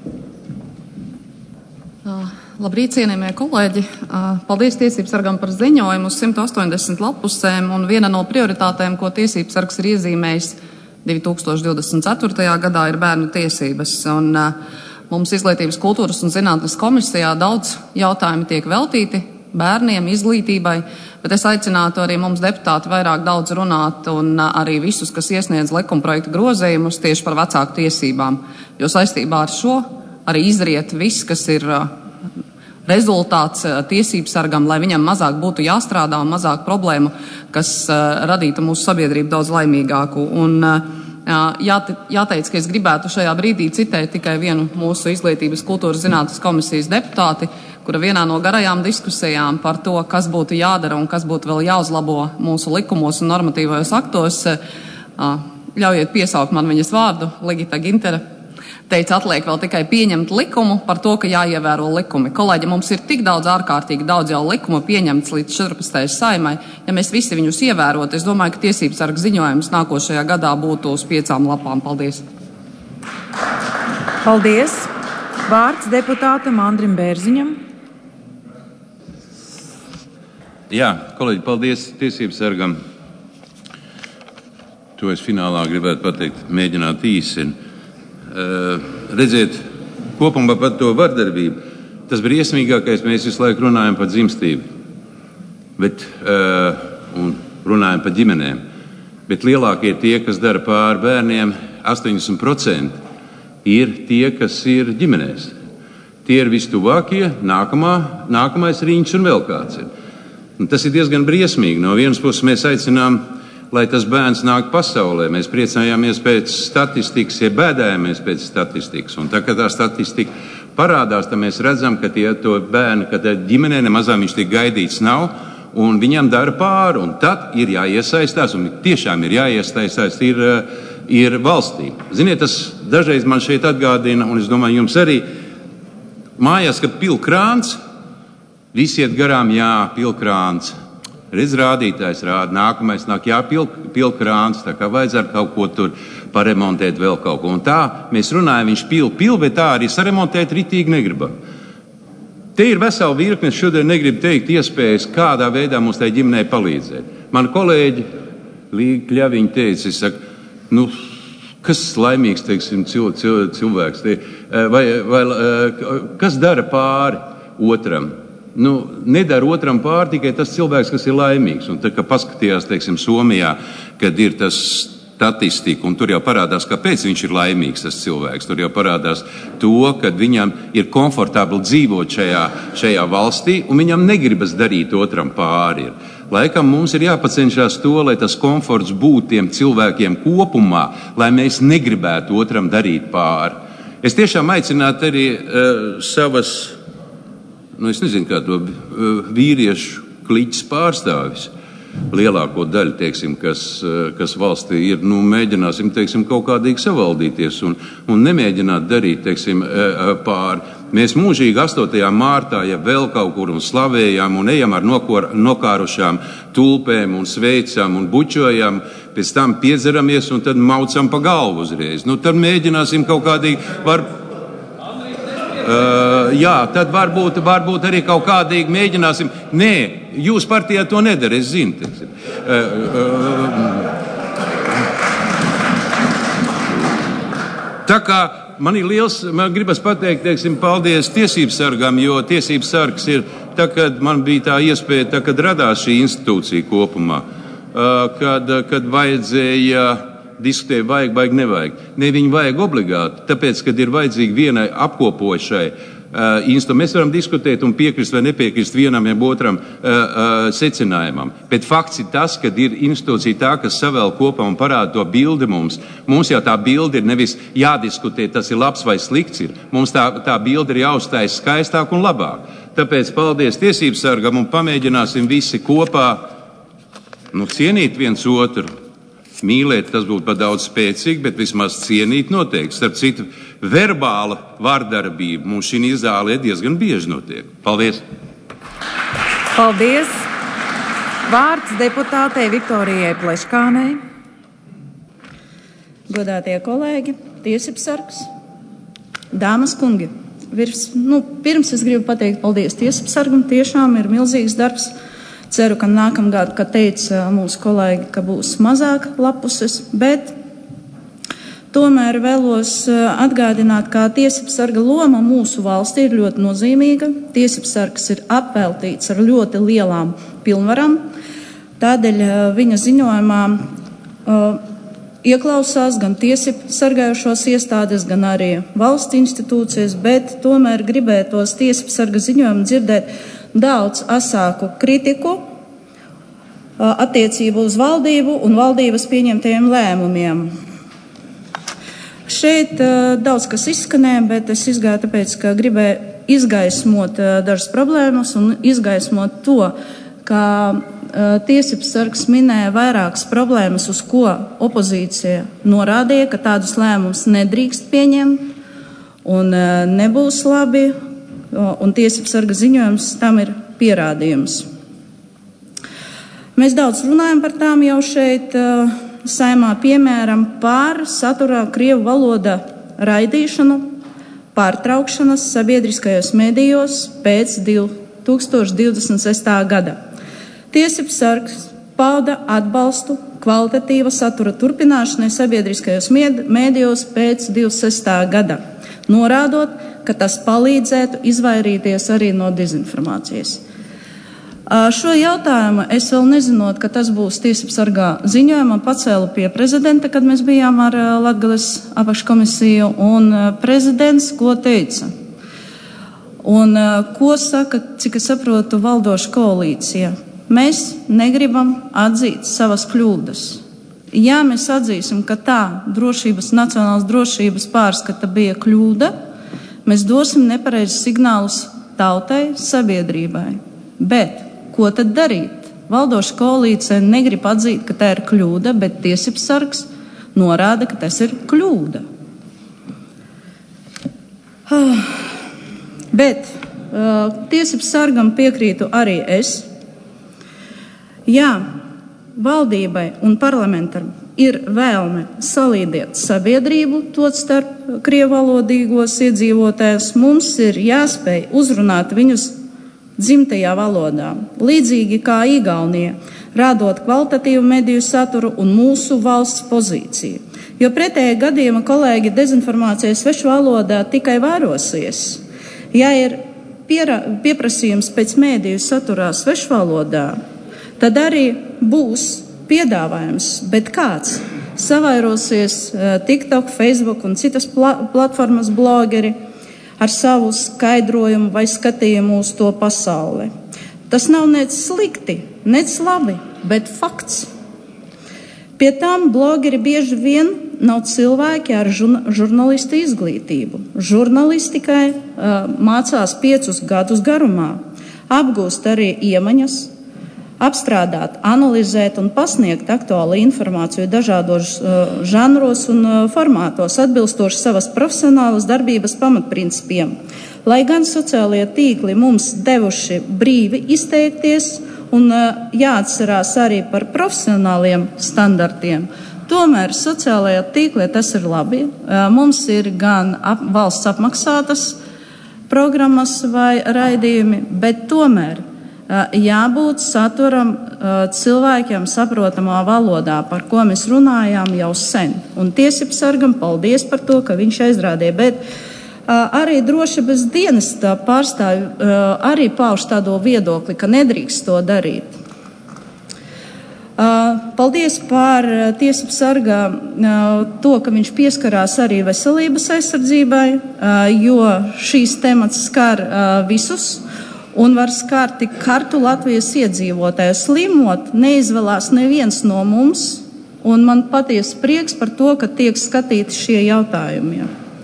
Labrīt, cienījamie kolēģi! Paldies tiesības sargam par ziņojumu uz 180 lapusēm, un viena no prioritātēm, ko tiesības sargs ir iezīmējis 2024. gadā, ir bērnu tiesības. Un mums Izglītības, kultūras un zinātnes komisijā daudz jautājumu tiek veltīti bērniem, izglītībai, bet es aicinātu arī mums deputāti vairāk daudz runāt un arī visus, kas iesniedz likumprojektu grozījumus tieši par vecāku tiesībām, jo saistībā ar šo arī izriet viss, kas ir rezultāts tiesības sargam, lai viņam mazāk būtu jāstrādā un mazāk problēmu, kas radītu mūsu sabiedrību daudz laimīgāku. Un Jāteic, ka es gribētu šajā brīdī citēt tikai vienu mūsu Izglītības kultūras zinātnes komisijas deputāti, kura vienā no garajām diskusijām par to, kas būtu jādara un kas būtu vēl jāuzlabo mūsu likumos un normatīvajos aktos, ļaujiet piesaukt man viņas vārdu, Ligita Gintere, teica, atliek vēl tikai pieņemt likumu par to, ka jāievēro likumi. Kolēģi, mums ir tik daudz, ārkārtīgi daudz jau likumu pieņemts līdz 14. saimai. Ja mēs visi viņus ievērot, es domāju, ka tiesības sarga ziņojums nākošajā gadā būtu uz 5 lapām. Paldies! Paldies! Vārds deputātam Andrim Bērziņam. Jā, kolēģi, paldies tiesības sargam. To es finālā gribētu pateikt, mēģināt īsi. Redzēt kopumā par to vardarbību. Tas briesmīgākais, mēs visu laiku runājam par dzimstību, un runājam par ģimenēm. Bet lielākie tie, kas dara pāri bērniem, 80% ir tie, kas ir ģimenēs. Tie ir vistuvākie, nākamais riņķis un vēl kāds ir. Un tas ir diezgan briesmīgi. No vienas puses mēs aicinām, lai tas bērns nāk pasaulē. Mēs priecājāmies pēc statistikas, ja bēdājamies pēc statistikas. Un tā, kad tā statistika parādās, tad mēs redzam, ka to bērnu, ka ģimenē nemazām viņš tik gaidīts nav, un viņam dara pāri. Un tad ir jāiesaistās, un tiešām ir jāiesaistās, ir valstī. Ziniet, tas dažreiz man šeit atgādina, un es domāju, jums arī mājās, ka pilkrāns, visi iet garām, jā, pilkrāns. Redz, rādītājs rāda, nākamais nāk, jā, pilkrāns, tā kā vajadzētu kaut ko tur paremontēt, vēl kaut ko. Un tā mēs runājam, viņš pil, bet tā arī saremontēt ritīgi negribam. Te ir vesela virkne, šodien negribu teikt iespējas, kādā veidā mums tai ģimenei palīdzēt. Mani kolēģi Līga Kļaviņa teica, es saku, kas laimīgs, teiksim, cilvēks, vai kas dara pāri otram? Nedara otram pāri tikai tas cilvēks, kas ir laimīgs. Un tad, kad paskatījās, teiksim, Somijā, kad ir tas statistika, un tur jau parādās, kāpēc viņš ir laimīgs, tas cilvēks. Tur jau parādās to, ka viņam ir komfortabli dzīvot šajā valstī, un viņam negribas darīt otram pāri. Laikam mums ir jāpacenšās to, lai tas komforts būtu tiem cilvēkiem kopumā, lai mēs negribētu otram darīt pāri. Es tiešām aicinātu arī savas, es nezinu, kā to vīriešu kliķis pārstāvis, lielāko daļu, teiksim, kas valstī ir, mēģināsim, teiksim, kaut kādīgi savaldīties un nemēģināt darīt, teiksim, pāri. Mēs mūžīgi 8. mārtā, ja vēl kaut kur un slavējām un ejam ar nokārušām tulpēm un sveicām un bučojam, pēc tam piedzeramies un tad maucam pa galvu uzreiz. Tad mēģināsim kaut kādīgi, jā, tad varbūt arī kaut kādīgi mēģināsim. Nē, jūs partijā to nedara, es zinu. Tā kā man gribas pateikt, teiksim, paldies tiesības sargam, jo tiesības sargs ir, kad man bija tā iespēja, kad radās šī institūcija kopumā, kad vajadzēja diskutēt, vajag, nevajag. Ne, viņi vajag obligāti, tāpēc, kad ir vajadzīgi vienai apkopošai institūcijai. Mēs varam diskutēt un piekrist vai nepiekrist vienam ja otram secinājumam. Bet fakts ir tas, ka ir institūcija tā, kas savēl kopā un parāda to bildi mums. Mums jau tā bildi ir nevis jādiskutē, tas ir labs vai slikts ir. Mums tā bildi ir jāuzstājas skaistāk un labāk. Tāpēc paldies tiesības sargam un pamēģināsim visi kopā cienīt viens otru. Mīlēt, tas būtu par daudz spēcīgi, bet vismaz cienīt noteikti. Starp citu, verbāla vardarbība mums šī zālē diezgan bieži notiek. Paldies! Paldies! Vārds deputātei Viktorijai Pleškānei. Godātie kolēģi, tiesības sargs, dāmas, kungi. Pirms es gribu pateikt paldies tiesības sargam, tiešām ir milzīgs darbs. Ceru, ka nākamgad, kad teica mūsu kolēģi, ka būs mazāk lapuses, bet tomēr vēlos atgādināt, ka tiesības sarga loma mūsu valstī ir ļoti nozīmīga. Tiesības sargs ir apveltīts ar ļoti lielām pilnvarām, tādēļ viņa ziņojumā ieklausās gan tiesību sargājušos iestādes, gan arī valsts institūcijas, bet tomēr gribētos tiesību sarga ziņojumu dzirdēt daudz asāku kritiku attiecību uz valdību un valdības pieņemtajiem lēmumiem. Šeit daudz kas izskanēja, bet es izgāju tāpēc, ka gribēju izgaismot dažas problēmas un izgaismot to, ka tiesības sargs minēja vairākas problēmas, uz ko opozīcija norādīja, ka tādus lēmumus nedrīkst pieņemt un nebūs labi, un tiesības sarga ziņojums tam ir pierādījums. Mēs daudz runājam par tām jau šeit saimā, piemēram, par saturā krievu valoda raidīšanu, pārtraukšanas sabiedriskajos medijos pēc 2026. gada. Tiesības sargs pauda atbalstu kvalitatīva satura turpināšanai sabiedriskajos medijos pēc 26. gada, norādot, ka tas palīdzētu izvairīties arī no dezinformācijas. Šo jautājumu es vēl nezinot, ka tas būs tiesības sargā ziņojumā, pacēlu pie prezidenta, kad mēs bijām ar Latgales apakškomisiju, un prezidents ko teica? Un ko saka, cik es saprotu, valdoša koalīcija? Mēs negribam atzīt savas kļūdas. Ja mēs atzīsim, ka tā nacionālas drošības pārskata bija kļūda, mēs dosim nepareizus signālus tautai, sabiedrībai. Bet ko tad darīt? Valdoša koalīcija negrib atzīt, ka tā ir kļūda, bet tiesības sargs norāda, ka tas ir kļūda. Bet tiesības sargam piekrītu arī es. Jā, valdībai un parlamentam ir vēlme salīdēt sabiedrību, tot starp krievalodīgos iedzīvotājus. Mums ir jāspēj uzrunāt viņus dzimtajā valodā, līdzīgi kā Igaunija, rādot kvalitatīvu mediju saturu un mūsu valsts pozīciju. Jo pretējā gadījumā, kolēģi, dezinformācija svešu valodā tikai vērosies. Ja ir pieprasījums pēc mediju saturā svešu valodā, tad arī būs piedāvājums, bet kāds savairosies TikTok, Facebook un citas platformas blogeri ar savu skaidrojumu vai skatījumu uz to pasauli. Tas nav nec slikti, nec labi, bet fakts. Pie tam blogeri bieži vien nav cilvēki ar žurnālistu izglītību. Žurnālistikai mācās 5 gadus garumā, apgūst arī iemaņas, apstrādāt, analizēt un pasniegt aktuālu informāciju dažādos žanros un formātos, atbilstoši savas profesionālas darbības pamatprincipiem. Lai gan sociālie tīkli mums devuši brīvi izteikties un jāatcerās arī par profesionāliem standartiem, tomēr sociālajā tīklē tas ir labi. Mums ir gan valsts apmaksātas programmas vai raidījumi, bet tomēr jābūt saturam cilvēkiem saprotamā valodā, par ko mēs runājām jau sen. Un tiesības sargam paldies par to, ka viņš aizrādīja, bet arī drošības dienesta pārstāvi arī pauž tādo viedokli, ka nedrīkst to darīt. Paldies par tiesības sargā to, ka viņš pieskarās arī veselības aizsardzībai, jo šīs temats skar visus un var skart tik kartu Latvijas iedzīvotāju. Slimot neizvēlās neviens no mums, un man patiesi prieks par to, ka tiek skatīti šie jautājumi.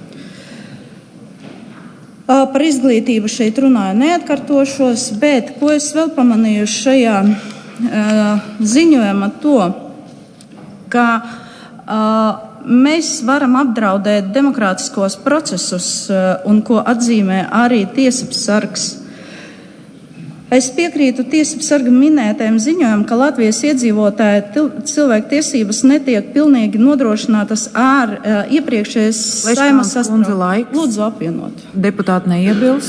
Par izglītību šeit runāju, neatkartošos, bet ko es vēl pamanīju šajā ziņojumā to, ka mēs varam apdraudēt demokrātiskos procesus un ko atzīmē arī tiesības sargs. Es piekrītu tiesības sarga minētajam ziņojumam, ka Latvijas iedzīvotāju cilvēku tiesības netiek pilnīgi nodrošinātas ar iepriekšējais Saimas sastāvu. Lūdzu apvienot. Deputāti neiebilst.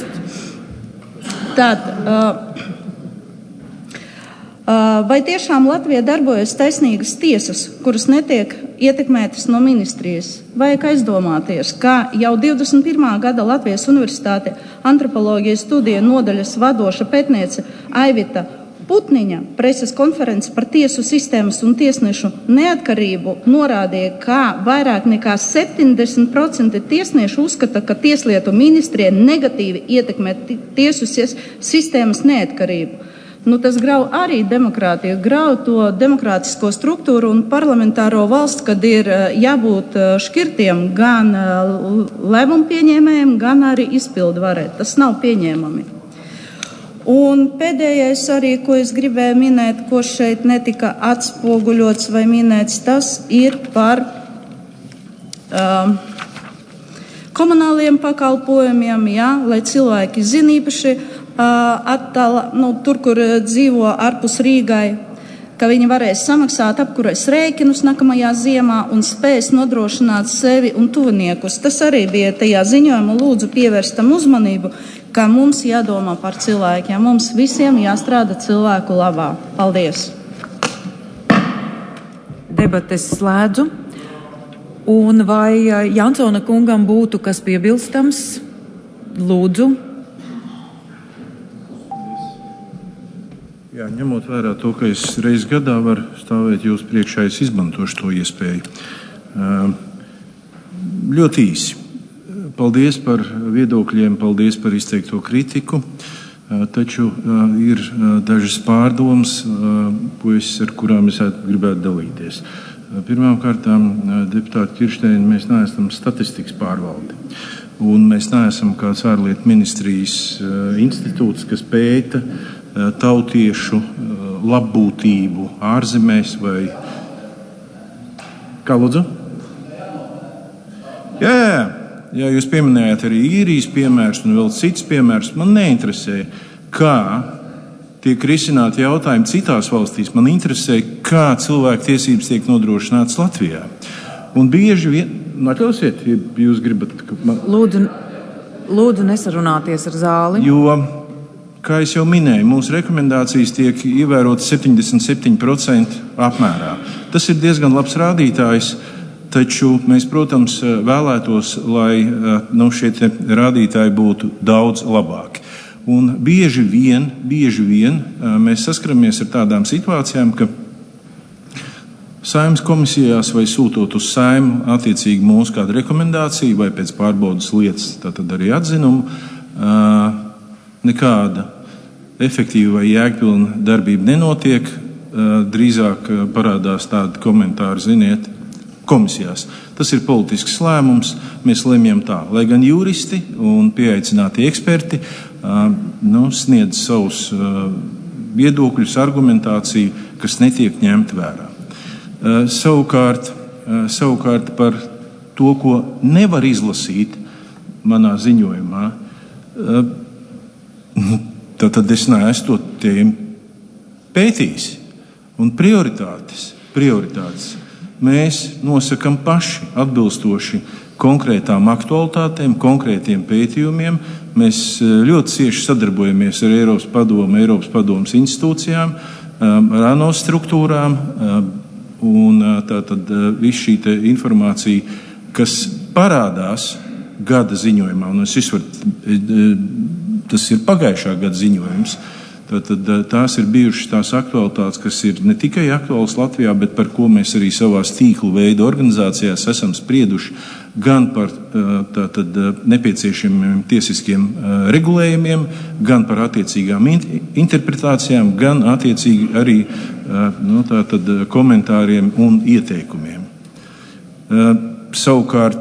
Vai tiešām Latvijā darbojas taisnīgas tiesas, kuras netiek ietekmētas no ministrijas? Vajag aizdomāties, ka jau 21. gada Latvijas Universitāte antropoloģijas studiju nodaļas vadoša pētniece Aivita Putniņa preses konferences par tiesu sistēmas un tiesnešu neatkarību norādīja, ka vairāk nekā 70% tiesnešu uzskata, ka tieslietu ministrija negatīvi ietekmē tiesu sistēmas neatkarību. tas grauj arī demokrātiju, grauj to demokrātisko struktūru un parlamentāro valsts, kad ir jābūt šķirtiem gan lēmumu pieņēmējiem, gan arī izpildu varai. Tas nav pieņēmami. Un pēdējais arī, ko es gribēju minēt, ko šeit netika atspoguļots vai minēts, tas ir par komunāliem pakalpojumiem, lai cilvēki zina īpaši tur, kur dzīvo ārpus Rīgai, ka viņi varēs samaksāt apkures rēķinus nākamajā ziemā un spēs nodrošināt sevi un tuviniekus. Tas arī bija tajā ziņojumā, lūdzu pievērstam uzmanību, ka mums jādomā par cilvēkiem. Mums visiem jāstrādā cilvēku labā. Paldies! Debates slēdzu. Un vai Jansona kungam būtu kas piebilstams? Lūdzu. Jā, ņemot vērā to, ka es reiz gadā varu stāvēt jūs priekšā, es izmantošu to iespēju. Ļoti īsi. Paldies par viedokļiem, paldies par izteikto kritiku, taču ir dažas pārdomas, ar kurām es gribētu dalīties. Pirmkārt, deputāti Kiršteini, mēs neesam statistikas pārvalde. Un mēs neesam kāds ārlietu ministrijas institūts, kas pēta tautiešu labbūtību ārzemēs vai kā lūdzu? Jā, jūs pieminējāt arī īrijas piemērus un vēl cits piemērs. Man neinteresē, kā tiek risināti jautājumi citās valstīs. Man interesē, kā cilvēku tiesības tiek nodrošinātas Latvijā. Un bieži vien, atļausiet, ja jūs gribat... Lūdzu nesarunāties ar zāli. Jo, kā es jau minēju, mūsu rekomendācijas tiek ievērotas 77% apmērā. Tas ir diezgan labs rādītājs, taču mēs, protams, vēlētos, lai šie rādītāji būtu daudz labāki. Un bieži vien mēs saskaramies ar tādām situācijām, ka Saeimas komisijās vai sūtot uz Saimu attiecīgi mūsu kādu rekomendāciju vai pēc pārbaudas lietas, tātad arī atzinumu, nekāda efektīva vai jēgpilna darbība nenotiek. Drīzāk parādās tādi komentāri, ziniet, komisijās. Tas ir politisks lēmums, mēs lemjam tā. Lai gan juristi un pieaicināti eksperti sniedz savus viedokļus, argumentāciju, kas netiek ņemt vērā. Savukārt par to, ko nevar izlasīt manā ziņojumā, tad es neesmu to tēmu pētījis. Un prioritātes mēs nosakam paši atbilstoši konkrētām aktualitātēm, konkrētiem pētījumiem. Mēs ļoti cieši sadarbojamies ar Eiropas padomu, Eiropas padomas institūcijām, ar ANO struktūrām, un tātad viss šī informācija, kas parādās gada ziņojumā, un tas ir pagājušā gada ziņojums, tad tās ir bijušas tās aktualitātes, kas ir ne tikai aktuālas Latvijā, bet par ko mēs arī savās tīklu veidu organizācijās esam sprieduši gan par nepieciešamiem tiesiskiem regulējumiem, gan par attiecīgām interpretācijām, gan attiecīgi arī komentāriem un ieteikumiem. Savukārt,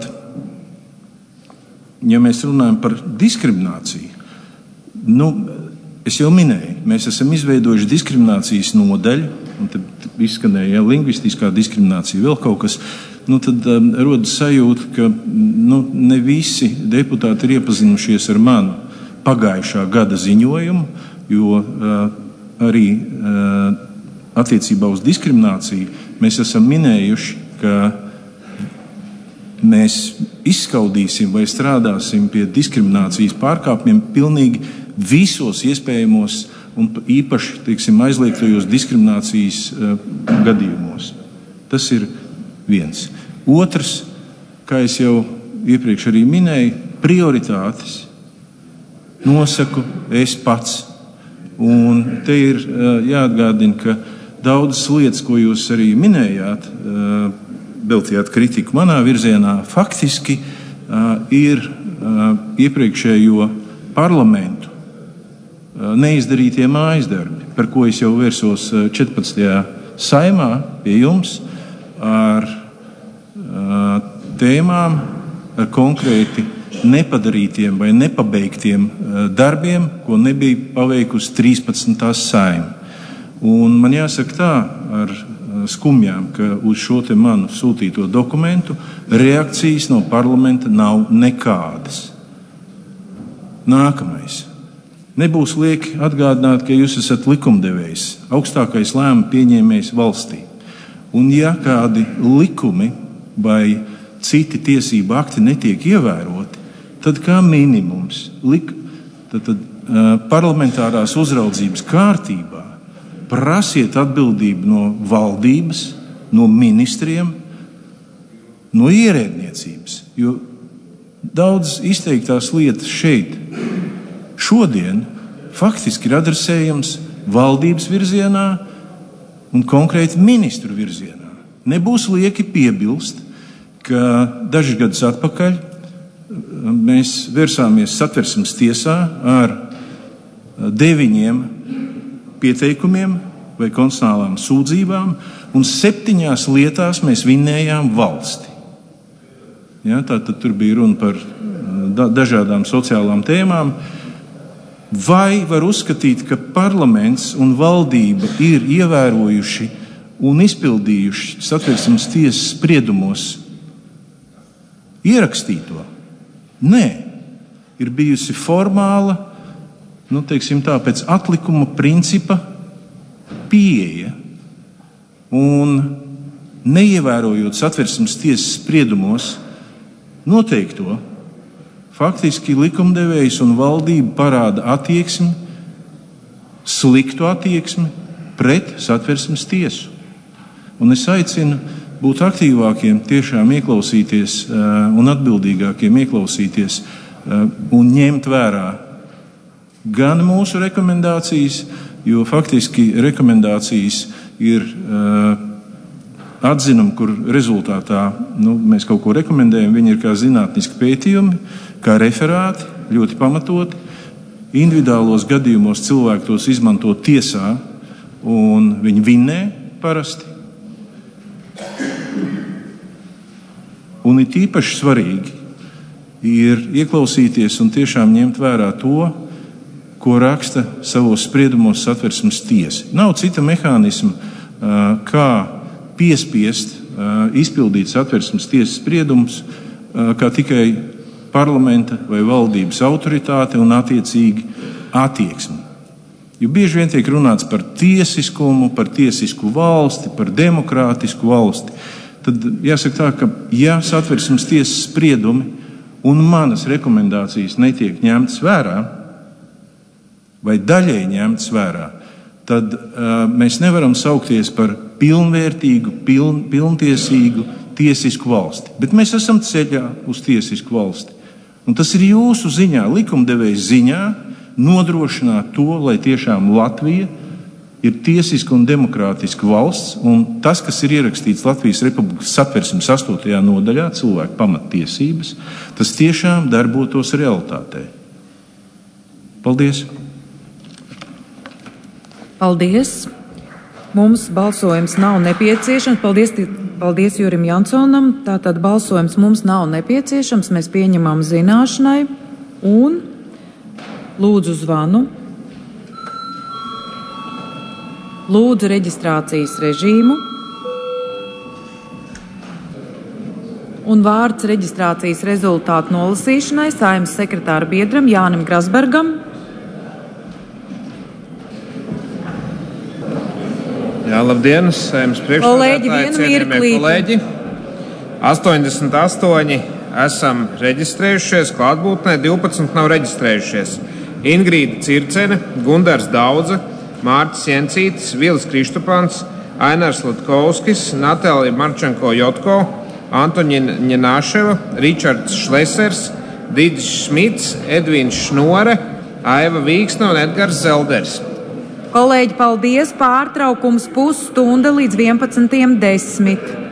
ja mēs runājam par diskrimināciju, es jau minēju, mēs esam izveidojuši diskriminācijas nodaļu, un tad izskanēja lingvistiskā diskriminācija, vēl kaut kas, tad rodas sajūta, ka ne visi deputāti ir iepazinušies ar manu pagājušā gada ziņojumu, jo arī attiecībā uz diskrimināciju mēs esam minējuši, ka mēs izskaudīsim vai strādāsim pie diskriminācijas pārkāpumiem pilnīgi visos iespējamos un īpaši, aizliegtajos diskriminācijas gadījumos. Tas ir viens. Otrs, kā es jau iepriekš arī minēju, prioritātes nosaku es pats. Un te ir jāatgādina, ka daudzas lietas, ko jūs arī minējāt, veltījāt kritiku manā virzienā, faktiski ir iepriekšējo parlamentu neizdarītie mājas darbi, par ko es jau vērsos 14. saimā pie jums ar tēmām, ar konkrēti nepadarītiem vai nepabeigtiem darbiem, ko nebija paveikusi 13. saima. Un man jāsaka tā, ar skumjām, ka uz šo te manu sūtīto dokumentu reakcijas no parlamenta nav nekādas. Nākamais. Nebūs lieki atgādināt, ka jūs esat likumdevējs, augstākais lēmumu pieņēmējs valstī. Un ja kādi likumi vai citi tiesību akti netiek ievēroti, tad kā minimums parlamentārās uzraudzības kārtībā prasiet atbildību no valdības, no ministriem, no ierēdniecības. Jo daudz izteiktās lietas šeit šodien faktiski ir adresējams valdības virzienā un konkrēti ministru virzienā. Nebūs lieki piebilst, ka dažus gadus atpakaļ mēs vērsāmies Satversmes tiesā ar 9 pieteikumiem vai konstitucionālām sūdzībām, un 7 lietās mēs vinnējām valsti. Ja, tātad tur bija runa par dažādām sociālām tēmām. Vai var uzskatīt, ka parlaments un valdība ir ievērojuši un izpildījuši Satversmes tiesas spriedumos ierakstīto? Nē, ir bijusi formāla, teiksim tā, pēc atlikuma principa pieeja, un neievērojot Satversmes tiesas spriedumos noteikto, faktiski likumdevējs un valdība parāda attieksmi, sliktu attieksmi pret Satversmes tiesu. Un es aicinu būt aktīvākiem, tiešām ieklausīties un atbildīgākiem ieklausīties un ņemt vērā gan mūsu rekomendācijas, jo faktiski rekomendācijas ir atzinumi, kur rezultātā mēs kaut ko rekomendējam, viņi ir kā zinātniski pētījumi, kā referāti, ļoti pamatoti. Individuālos gadījumos cilvēki tos izmanto tiesā un viņi vinnē parasti. Un ir īpaši svarīgi ir ieklausīties un tiešām ņemt vērā to, ko raksta savos spriedumos Satversmes tiesa. Nav cita mehānisma, kā piespiest izpildīt Satversmes tiesas spriedumus, kā tikai parlamenta vai valdības autoritāte un attiecīgi attieksme. Jo bieži vien tiek runāts par tiesiskumu, par tiesisku valsti, par demokrātisku valsti. Tad jāsaka tā, ka ja Satversmes tiesas spriedumi un manas rekomendācijas netiek ņemtas vērā vai daļēji ņemtas vērā, tad mēs nevaram saukties par pilnvērtīgu, pilntiesīgu tiesisku valsti. Bet mēs esam ceļā uz tiesisku valsti. Un tas ir jūsu ziņā, likumdevējas ziņā, nodrošināt to, lai tiešām Latvija ir tiesiska un demokrātiska valsts, un tas, kas ir ierakstīts Latvijas Republikas Satversmes 8. nodaļā, cilvēku pamattiesības, tas tiešām darbotos realitātē. Paldies! Paldies! Mums balsojums nav nepieciešams. Paldies Jurim Jansonam. Tātad balsojums mums nav nepieciešams. Mēs pieņemam zināšanai un lūdzu zvanu. Lūdzu reģistrācijas režīmu. Un vārds reģistrācijas rezultātu nolasīšanai Saeimas sekretāra biedram Jānim Grasbergam. Jā, labdien, Saeimas priekšsēdētāji, cienījamie kolēģi. 88 esam reģistrējušies klātbūtnē, 12 nav reģistrējušies. Ingrīda Circene, Gundars Daudze, Mārtis Jencītis, Vilis Krištopāns, Ainars Latkovskis, Natālija Marčenko-Jotko, Antoņina Ņenāševa, Ričards Šlesers, Didis Šmits, Edvīns Šnore, Aiva Vīksna un Edgars Zelders. Kolēģi, paldies! Pārtraukums pusstunda līdz 11:10.